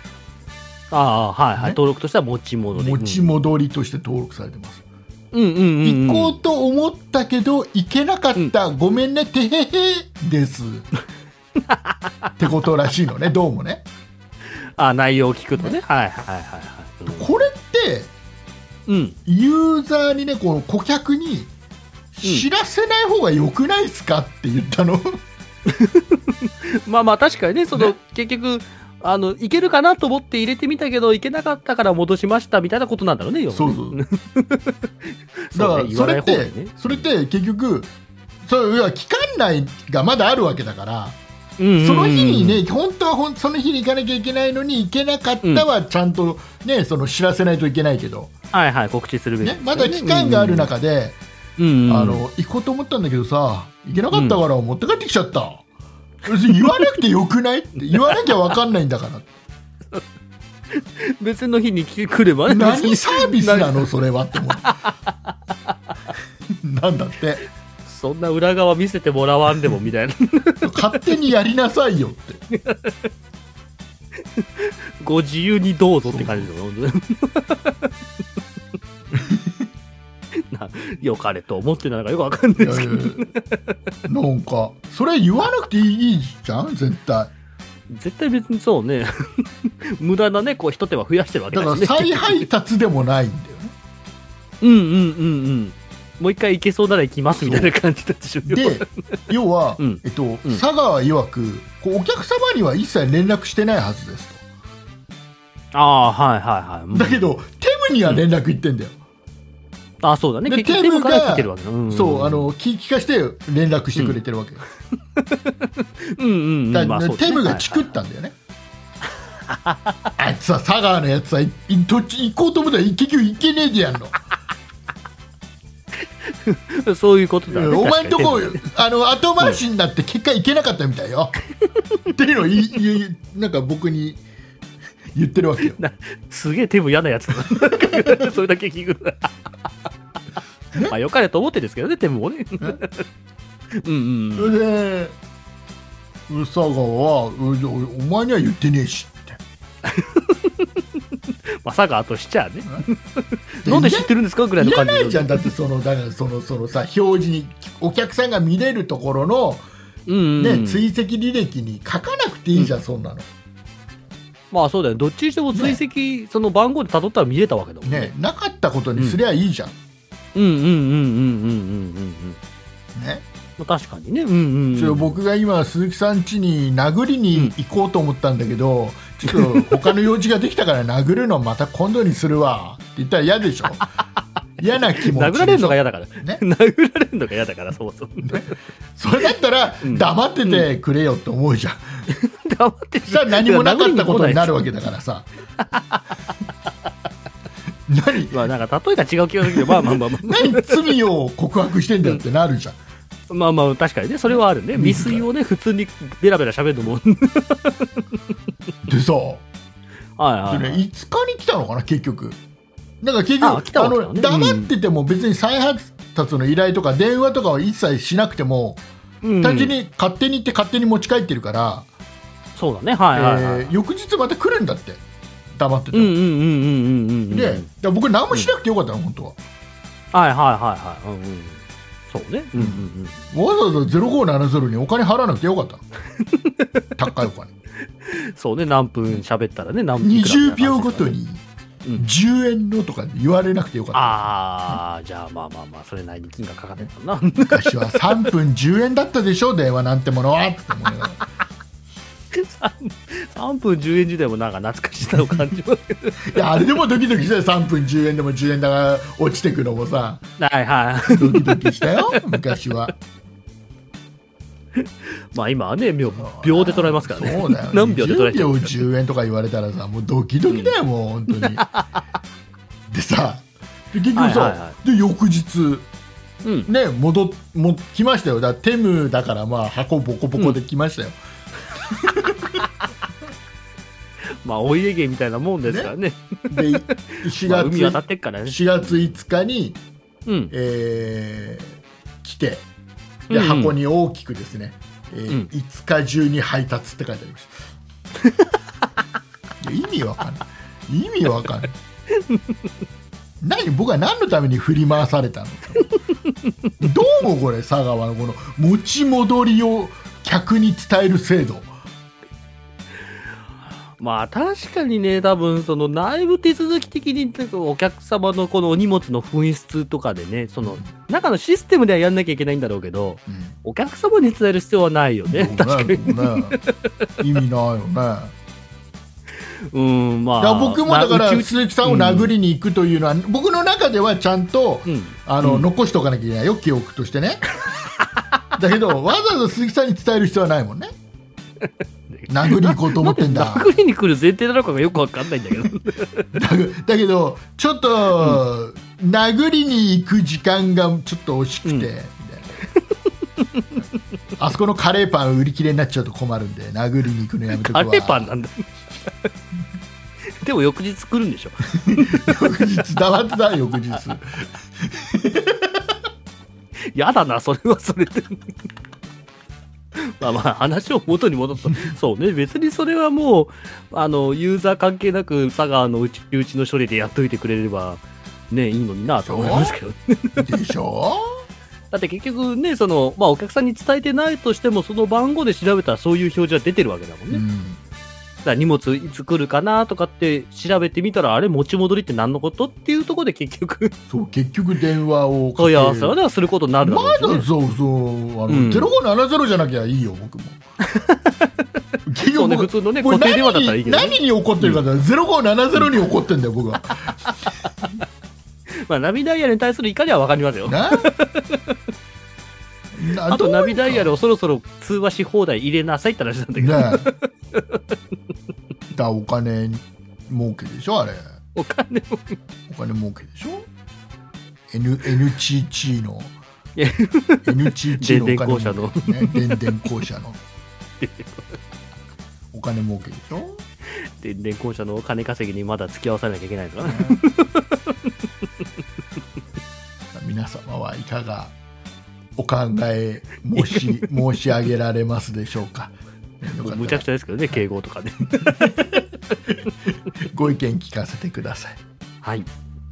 C: 登録としては持ち戻り。
B: 持ち戻りとして登録されてます。行こうと思ったけど行けなかった、ごめんね、てへへですってことらしいのね、どうもね。
C: 内容を聞くとね。
B: これってユーザーにね、この顧客に知らせない方がよくないですかって言ったの。
C: まあ確かにね、結局いけるかなと思って入れてみたけどいけなかったから戻しましたみたいなことなんだろうね。
B: そうだからそれって結局期間内がまだあるわけだから、その日にね、本当はその日に行かなきゃいけないのに行けなかったはちゃんとね、知らせないといけないけど、
C: 告知するべきですよね。
B: まだ期間がある中で、行こうと思ったんだけどさ、行けなかったから持って帰ってきちゃった。別に言わなくてよくないって言わなきゃ分かんないんだから。
C: 別の日に来ればね。
B: 何サービスなのそれはって思う。なんだって。
C: そんな裏側見せてもらわんでもみたいな。
B: 勝手にやりなさいよって。
C: ご自由にどうぞって感じですよ。 よかれと思ってなのかよくわかんないですけど、
B: なんかそれ言わなくていいじゃん絶対。
C: 絶対別にそうね無駄なねこう一手間増やしてるわけだしね。
B: だから再配達でもないんだよね。
C: うんうんうんうんもう一回行けそうなら行きますみたいな感じだったでしょ。
B: で要は、佐川曰くこうお客様には一切連絡してないはずですと。
C: ああはいはいはい、
B: だけどテムには連絡いってんだよ。
C: ああそうだね。
B: で
C: 結局テムから来てるわけだ。
B: そう聞かして連絡してくれてるわけよ。テムがチクったんだよね。あいつは佐川のやつはどっち行こうと思ったら結局行けねえでやんの。
C: そういうことだね。
B: お前んとこ後回しになって結果行けなかったみたいよ。っていうのをなんか僕に言ってるわけよ。
C: すげえテム嫌なやつだそれだけ聞くまあよかれと思ってですけどねテムもねうんうん
B: それで佐川はお前には言ってねえしって
C: まさかとしちゃねなんで知ってるんですかぐらいの感じ。
B: いらないじゃん。だってだからそのさ表示にお客さんが見れるところの、追跡履歴に書かなくていいじゃん、そんなの。
C: まあそうだよ。どっちにしても追跡、その番号で辿ったら見れたわけだもんね。
B: なかったことにすりゃいいじゃん。ね。
C: 確かにね。
B: それ僕が今鈴木さん家に殴りに行こうと思ったんだけど、ちょっと他の用事ができたから殴るのまた今度にするわって言ったら嫌でしょ。嫌な気持ち。
C: 殴られるのが嫌だからね。殴られるのが嫌だからそもそも。
B: それだったら黙っててくれよって思うじゃん。
C: 黙って
B: さあ何もなかったことになるわけだからさ。
C: まあなんか例えが違う気がするけど、まあ
B: 何罪を告白してんだよってなるじゃん。
C: まあまあ確かにねそれはあるね。未遂をね普通にベラベラ喋るのも
B: でさ、
C: はい
B: 5日に来たのかな結局。だから結局黙ってても別に再発達の依頼とか電話とかは一切しなくても、単純に勝手に行って勝手に持ち帰ってるから、
C: そうだねはい
B: 翌日また来るんだって黙ってても。で僕何もしなくてよかったの本当は。
C: はいそうね。
B: わざわざ0570にお金払わなくてよかったの。高いお金。
C: そうね何分喋ったらね
B: 20秒ごとに10円のとか言われなくてよかった。
C: ああじゃあまあそれなりに金がかかってたな。
B: 昔は3分10円だったでしょ電話なんてものはって思いながら。
C: 3分10円時代もなんか懐かしさを感じますけど。
B: いやあれでもドキドキしたよ。3分10円でも10円だが落ちてくのもさ、ドキドキしたよ昔は。ま
C: あ今はね秒で捉えますからね。
B: そうだよ。
C: 何秒で捉えちゃう。
B: 10秒10円とか言われたらさもうドキドキだよ、もう本当に。でさ結局さ、で翌日ね来ましたよ。だからテムだからまあ箱ボコボコで来ましたよ。
C: まあお家芸みたいなもんですからね。
B: で4月
C: 海渡ってっからね。
B: 4月5日に、来てで、箱に大きくですね、5日中に配達って書いてありました。意味わかんない。僕は何のために振り回されたの。どうもこれ佐川のこの持ち戻りを客に伝える制度。
C: まあ確かにね多分その内部手続き的にお客様のこのお荷物の紛失とかでねその中のシステムではやんなきゃいけないんだろうけど、お客様に伝える必要はないよね。確かに
B: 意味ないよね。
C: まあ
B: 僕もだから鈴木さんを殴りに行くというのは、僕の中ではちゃんと、残しておかなきゃいけないよ記憶としてね。だけどわざわざ鈴木さんに伝える必要はないもんね。殴りに行こうと思ってんだ。
C: 殴りに来る前提なのかがよくわかんないんだけど。
B: だけどちょっと、殴りに行く時間がちょっと惜しくて、みたいな。あそこのカレーパン売り切れになっちゃうと困るんで殴りに行くのやめとくわ。
C: カレーパンなんだ。でも翌日来るんでしょ。
B: 翌日黙ってた翌日。
C: やだなそれはそれで。まあ話を元に戻すとそうね別にそれはもうユーザー関係なく佐川のうちの処理でやっといてくれればね、いいのになと思いますけど。
B: でしょ
C: だって結局ね、まあお客さんに伝えてないとしても、その番号で調べたらそういう表示は出てるわけだもんね。だから荷物いつ来るかなとかって調べてみたら、あれ持ち戻りって何のことっていうところで結局
B: 結局電話を
C: 問い合わせはすることになるだろうしね。
B: まだ0570じゃなきゃいいよ、僕も。
C: そうね、普通のね、固定電話だったらいいけど、ね。
B: 何に怒ってるかだ、0570に怒ってんだよ、僕は。
C: まあ、ナビダイヤルに対する怒りは分かりますよ。あとナビダイヤルをそろそろ通話し放題入れなさいって話なんだけど、ね、
B: お金儲けでしょ、あれ。
C: お金
B: 儲けでしょ。NCC の NCC の
C: 電電公社の
B: 電電公社のお金儲けでしょ。
C: 電電公社のお金稼ぎにまだ付き合わさなきゃいけないですからね。
B: 皆様はいかがお考え申し上げられますでしょうか。
C: むちゃくちゃですけどね、敬語とかね。
B: ご意見聞かせてください。
C: はい。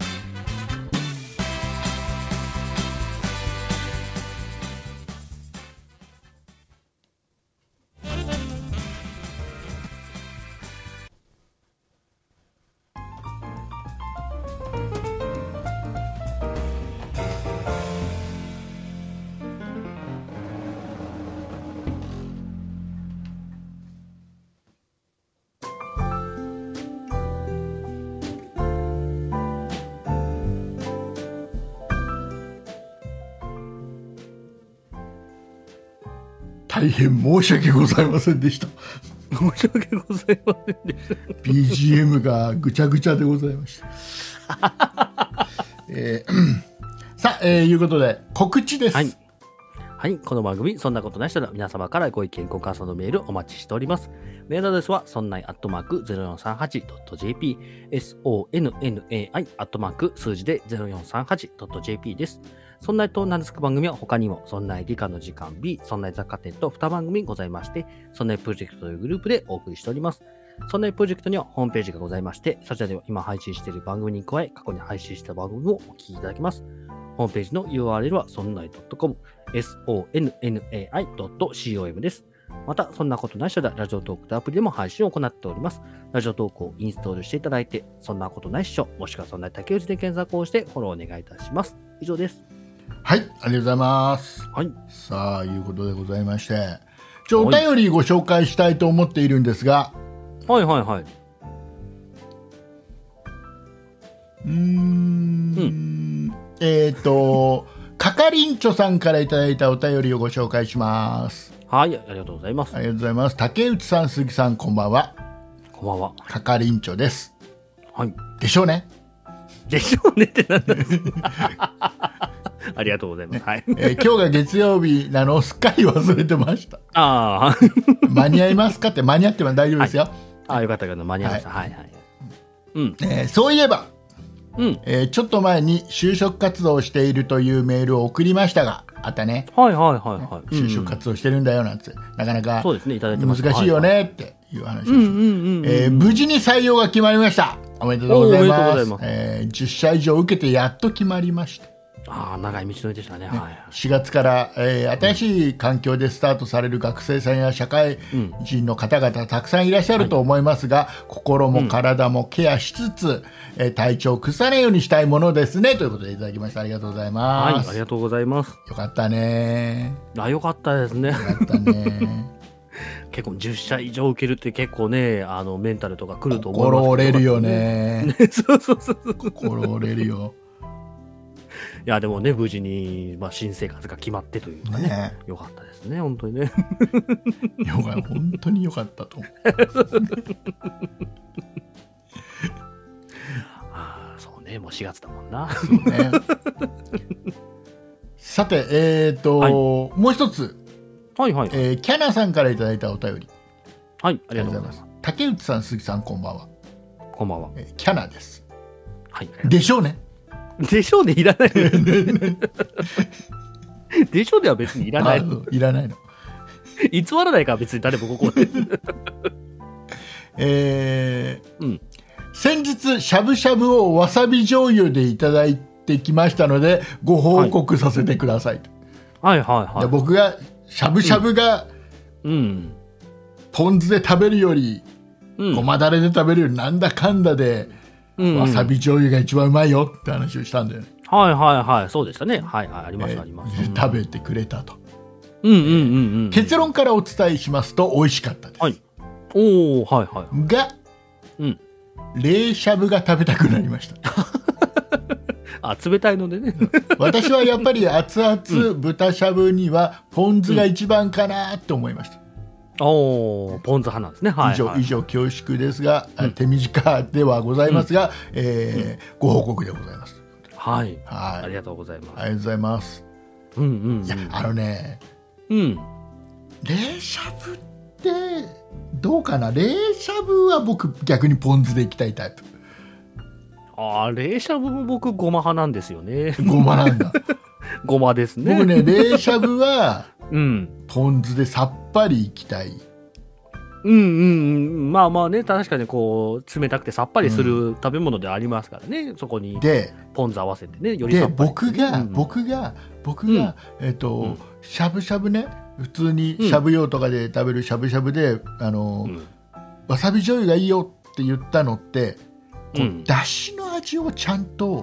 B: 大変申し訳ございませんでした。
C: 申し訳ございませんでした。
B: BGM がぐちゃぐちゃでございました。さあ、いうことで告知です。
C: はい。はい、この番組、そんなことない人の皆様からご意見、ご感想のメールお待ちしております。メールアドレスは、そんない@0438.jp、sonnai@ 数字で 0438.jp です。そんないと名付く番組は他にも、そんない理科の時間 B、そんない雑貨店と2番組ございまして、そんないプロジェクトというグループでお送りしております。そんないプロジェクトにはホームページがございまして、そちらでは今配信している番組に加え、過去に配信した番組もお聞きいただけます。ホームページの URL はそんない .com、sonnai.com です。また、そんなことない人でラジオトークとアプリでも配信を行っております。ラジオトークをインストールしていただいて、そんなことないっしょ、もしくはそんな竹内で検索をしてフォローお願いいたします。以上です。
B: はい、ありがとうございます。
C: はい。
B: さあ、いうことでございまして、お便りご紹介したいと思っているんですが、
C: はいはいはい。
B: かかりんちょさんからいただいたお便りをご紹介します。
C: はい、ありがとうございます。
B: ありがとうございます。竹内さん、鈴木さん、こんばんは。
C: こんばんは。
B: かかりんちょです。
C: はい。
B: でしょうね。
C: でしょうねってなんですか。ありがとうございます。はい。
B: 今日が月曜日なのをすっかり忘れてました。
C: ああ。
B: 間に合いますかって、間に合っても大丈夫ですよ。
C: はい、よかったけど間に合いました。はいはい。
B: うん。そういえば、ちょっと前に就職活動をしているというメールを送りましたが、あったね。
C: はいはいはいはい。
B: 就職活動してるんだよなんて、なかなか難しいよねっていう話をして、無事に採用が決まりました。おめでとうございます。10社以上受けてやっと決まりました。
C: ああ、長い道のりでしたね。はい、
B: 4月から、新しい環境でスタートされる学生さんや社会人の方々たくさんいらっしゃると思いますが、心も体もケアしつつ、体調を崩さないようにしたいものですね、ということでいただきました。ありがとうございます。
C: はい、ありがとうございます。
B: よかったね。
C: よかったですね。
B: よかったね。
C: 結構10社以上受けるって結構ね、メンタルとかくると思います。
B: 心折れるよね。
C: そうそうそう。
B: 心折れるよ。
C: いやでもね、無事に、新生活が決まってというかね、よかったですね、本当にね。
B: 本当によかったと思う。
C: そうね、もう4月だもんな。
B: そうね、さて、もう一つ、
C: はいはい、
B: キャナさんからいただいたお便り。
C: はい、ありがとうございます。
B: 竹内さん、鈴木さん、こんばんは。
C: こんばんは。
B: キャナです。
C: はい。
B: でしょうね。
C: でしょうね、いらない。でしょうねは別にいらない。
B: いらないの。
C: 偽らないから別に誰もここで。
B: 先日しゃぶしゃぶをわさび醤油でいただいてきましたのでご報告させてください、
C: はいはいはい。
B: で僕がしゃぶしゃぶが、ポン酢で食べるより、ごまだれで食べるよりなんだかんだで、わさび醤油が一番うまいよって話をしたんだよね。
C: はいはいはい、そうでしたね。はいはい、ありますあります。
B: 食べてくれたと。
C: 結
B: 論からお伝えしますと美味しかったです。
C: はい。おお、はいはい。
B: が、冷しゃぶが食べたくなりました。
C: あ、冷たいのでね。
B: 私はやっぱり熱々豚しゃぶにはポン酢が一番かなと思いました。
C: おお、ポン酢派なんですね。はい、はい。
B: 以上恐縮ですが、手短ではございますが、ご報告でございます。
C: はい。はい。ありがとうございます。
B: ありがとうございます。いや、冷しゃぶってどうかな。冷しゃぶは僕逆にポン酢でいきたいタイプ。
C: ああ、冷しゃぶも僕ごま派なんですよね。
B: ごまなんだ。
C: ごまですね。
B: 僕ね、冷しゃぶはポン酢でさっぱりいきたい。
C: まあまあね、確かにこう冷たくてさっぱりする食べ物でありますからね、そこにポン酢合わせてね、よりさっぱり。
B: で、僕がしゃぶしゃぶね、普通にしゃぶ用とかで食べるしゃぶしゃぶで、わさび醤油がいいよって言ったのって、だしの味をちゃんと、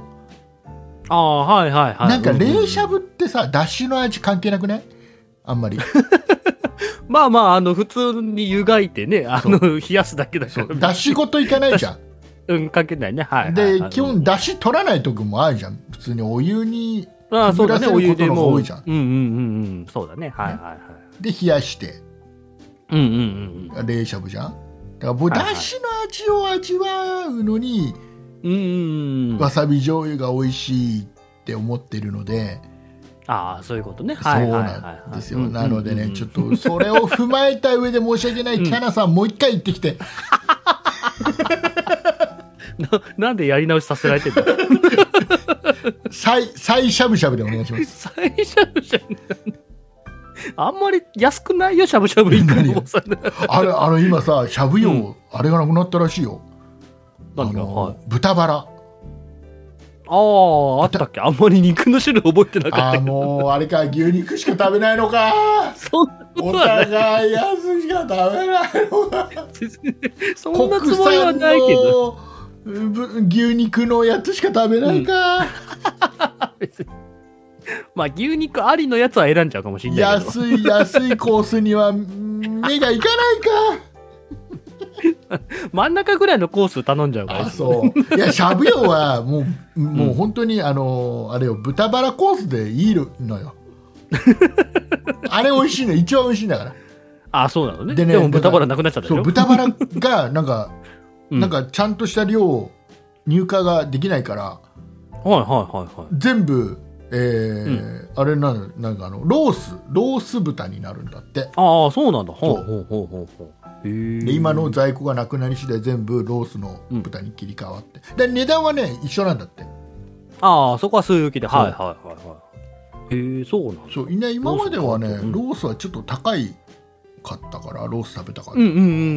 B: なんか冷しゃぶってさ、だしの味関係なくね、あんまり。
C: まあまあ、普通に湯がいてね、冷やすだけだから。
B: だしごといかないじゃ
C: ん。関係ないね。はい。
B: で、基本だし取らない時もあるじゃん。普通にお湯に
C: そうだね、お湯でも
B: 多いじゃん。
C: そうだね。はいはいはい。
B: で、冷やして。冷しゃぶじゃん。だから僕、だしの味を味わうのに、わさび醤油が美味しいって思ってるので、
C: ああ、そういうことね。
B: そうなんですよ。なのでね、ちょっとそれを踏まえた上で申し訳ない、キャナさん、もう一回言ってきて。
C: なんでやり直しさせられてるの？
B: 再しゃぶしゃぶでお願いします。
C: 再しゃぶしゃぶ。あんまり安くないよ、しゃぶしゃぶ。
B: 今さ、しゃぶ用、あれがなくなったらしいよ。豚バラ。
C: あったっけ。あんまり肉の種類覚えてなかったけど。
B: もうあれか、牛肉しか食べないのか。お互い安しか食べないのか。
C: そんなつもりはないけど、
B: 牛肉のやつしか食べないか。
C: 別にまあ牛肉ありのやつは選んじゃうかもしれないけど、
B: 安いコースには目がいかないか。
C: 真ん中ぐらいのコース頼んじゃうから。
B: そういや、しゃぶ用はもう本当にあれよ、豚バラコースでいいのよ。あれ美味しいの、一番美味しいんだから。
C: あ、そうなのね。でも豚バラなくなっちゃったでしょ。
B: 豚バラがなんかちゃんとした量入荷ができないから、全部あれなんかロース豚になるんだって。
C: ああ、そうなんだ。
B: で今の在庫がなくなり次第全部ロースの豚に切り替わって、で値段はね一緒なんだって。
C: ああ、そこは据え置きで。へえ、そうなんだ。
B: そう、今まではね、ロースはちょっと高いかったから、ロース食べたから、
C: ち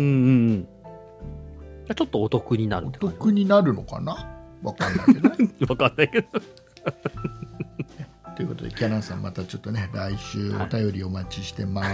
C: ょっとお得になるって感じ。
B: お得になるのかな、分かんないけどね。
C: 分かんないけど。
B: ということで、キャナンさん、またちょっとね、来週お便りお待ちしてます。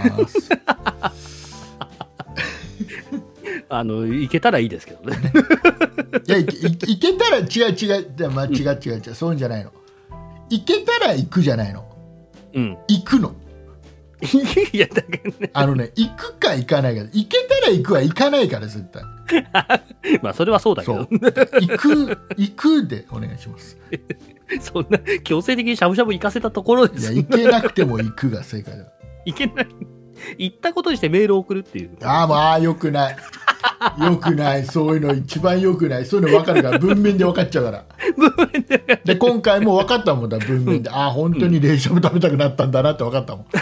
C: いけたらいいですけどね。
B: いや、いけたら違う、そういうんじゃないの。いけたら行くじゃないの。行くの。
C: いや、だからね。
B: 行くか行かないか。行けたら行くは行かないから、絶対。
C: まあ、それはそうだけど。
B: 行くでお願いします。
C: そんな強制的にしゃぶしゃぶ行かせたところです。
B: いや、行けなくても行くが正解だ。
C: 行けない。行ったことにしてメールを送るっていう。
B: まあよくない。よくない。そういうの一番よくない。そういうの分かるから、文面で分かっちゃうから。で、今回も分かったもんだ、文面で。本当に冷しゃぶ食べたくなったんだなって分かったも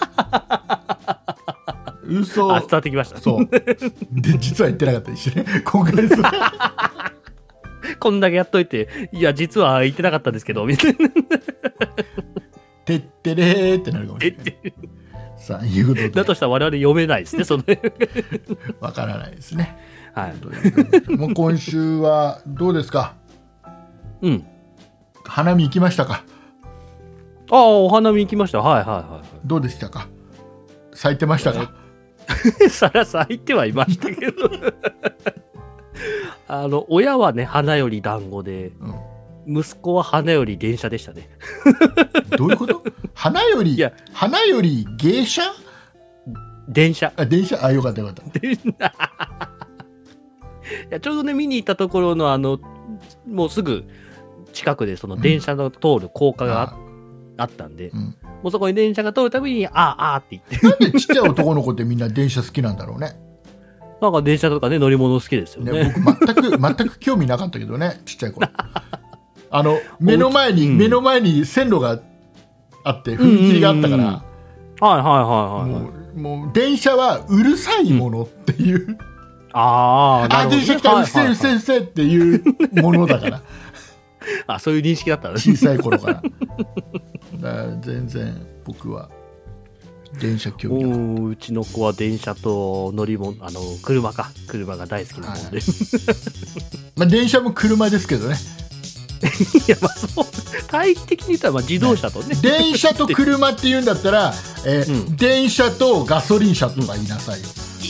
B: ん。嘘。
C: 伝わってきました。
B: そう。で、実は言ってなかったりしてね。今回です。
C: こんだけやっといて、いや、実は言ってなかったんですけど、みたいな。
B: てってれーってなるかもしれない。さあ、いうことで。
C: だとしたら我々読めないですね、その。
B: わからないですね。
C: はい。
B: もう今週はどうですか？
C: うん。
B: 花見行きましたか？
C: ああ、お花見行きました。はいはいはい。
B: どうでしたか？咲いてましたか？
C: さら咲いてはいましたけど親はね花より団子で、息子は花より電車でしたね。
B: どういうこと？花より芸者？
C: 電車。
B: 電車。よかったよかった。
C: いや、ちょうどね見に行ったところのもうすぐ近くでその電車の通る高架があったんで、もうそこに電車が通るたびにあーって言って。
B: なんでちっちゃい男の子ってみんな電車好きなんだろうね。
C: なんか電車とかね乗り物好きですよね。
B: 僕全く興味なかったけどね、ちっちゃい頃。目の前に線路があって踏切があったから、
C: はいはいはいはい。
B: もう電車はうるさいものっていう、電車来た、うっせうっせうっせっていうものだから
C: そういう認識だったね、
B: 小さい頃から。だから全然僕は電車興味なかった。
C: うちの子は電車と乗り物、車が大好きなもんで、
B: 電車も車ですけどね。
C: いや、そう大気的に言ったら自動車とね、
B: 電車と車って言うんだったら、電車とガソリン車とか言いなさいよ。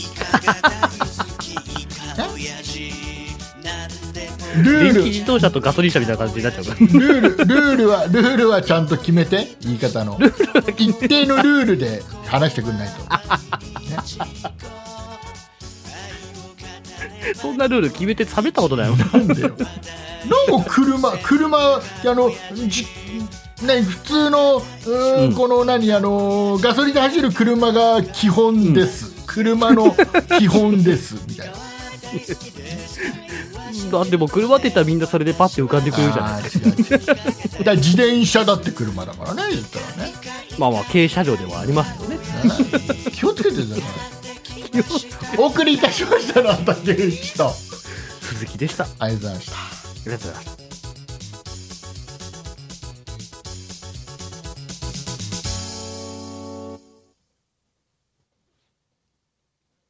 C: 電気自動車とガソリン車みたいな感じになっちゃうから。ル
B: ールはちゃんと決めて、言い方の一定のルールで話してくんないと、ね、
C: そんなルール決めて喋ったことないもん。
B: なんでよ。なんか車普通のこのガソリンで走る車が基本です、車の基本ですみたいな。
C: だってもう車って言ったらみんなそれでパッて浮かんでくるじゃないですか。
B: だから自転車だって車だからね、言ったらね。
C: 軽車両ではありますよね。
B: 気をつけてください。お送りいたしましたのは竹内と
C: 鈴木でした。
B: ありがとうございました。
C: ありがとうございました。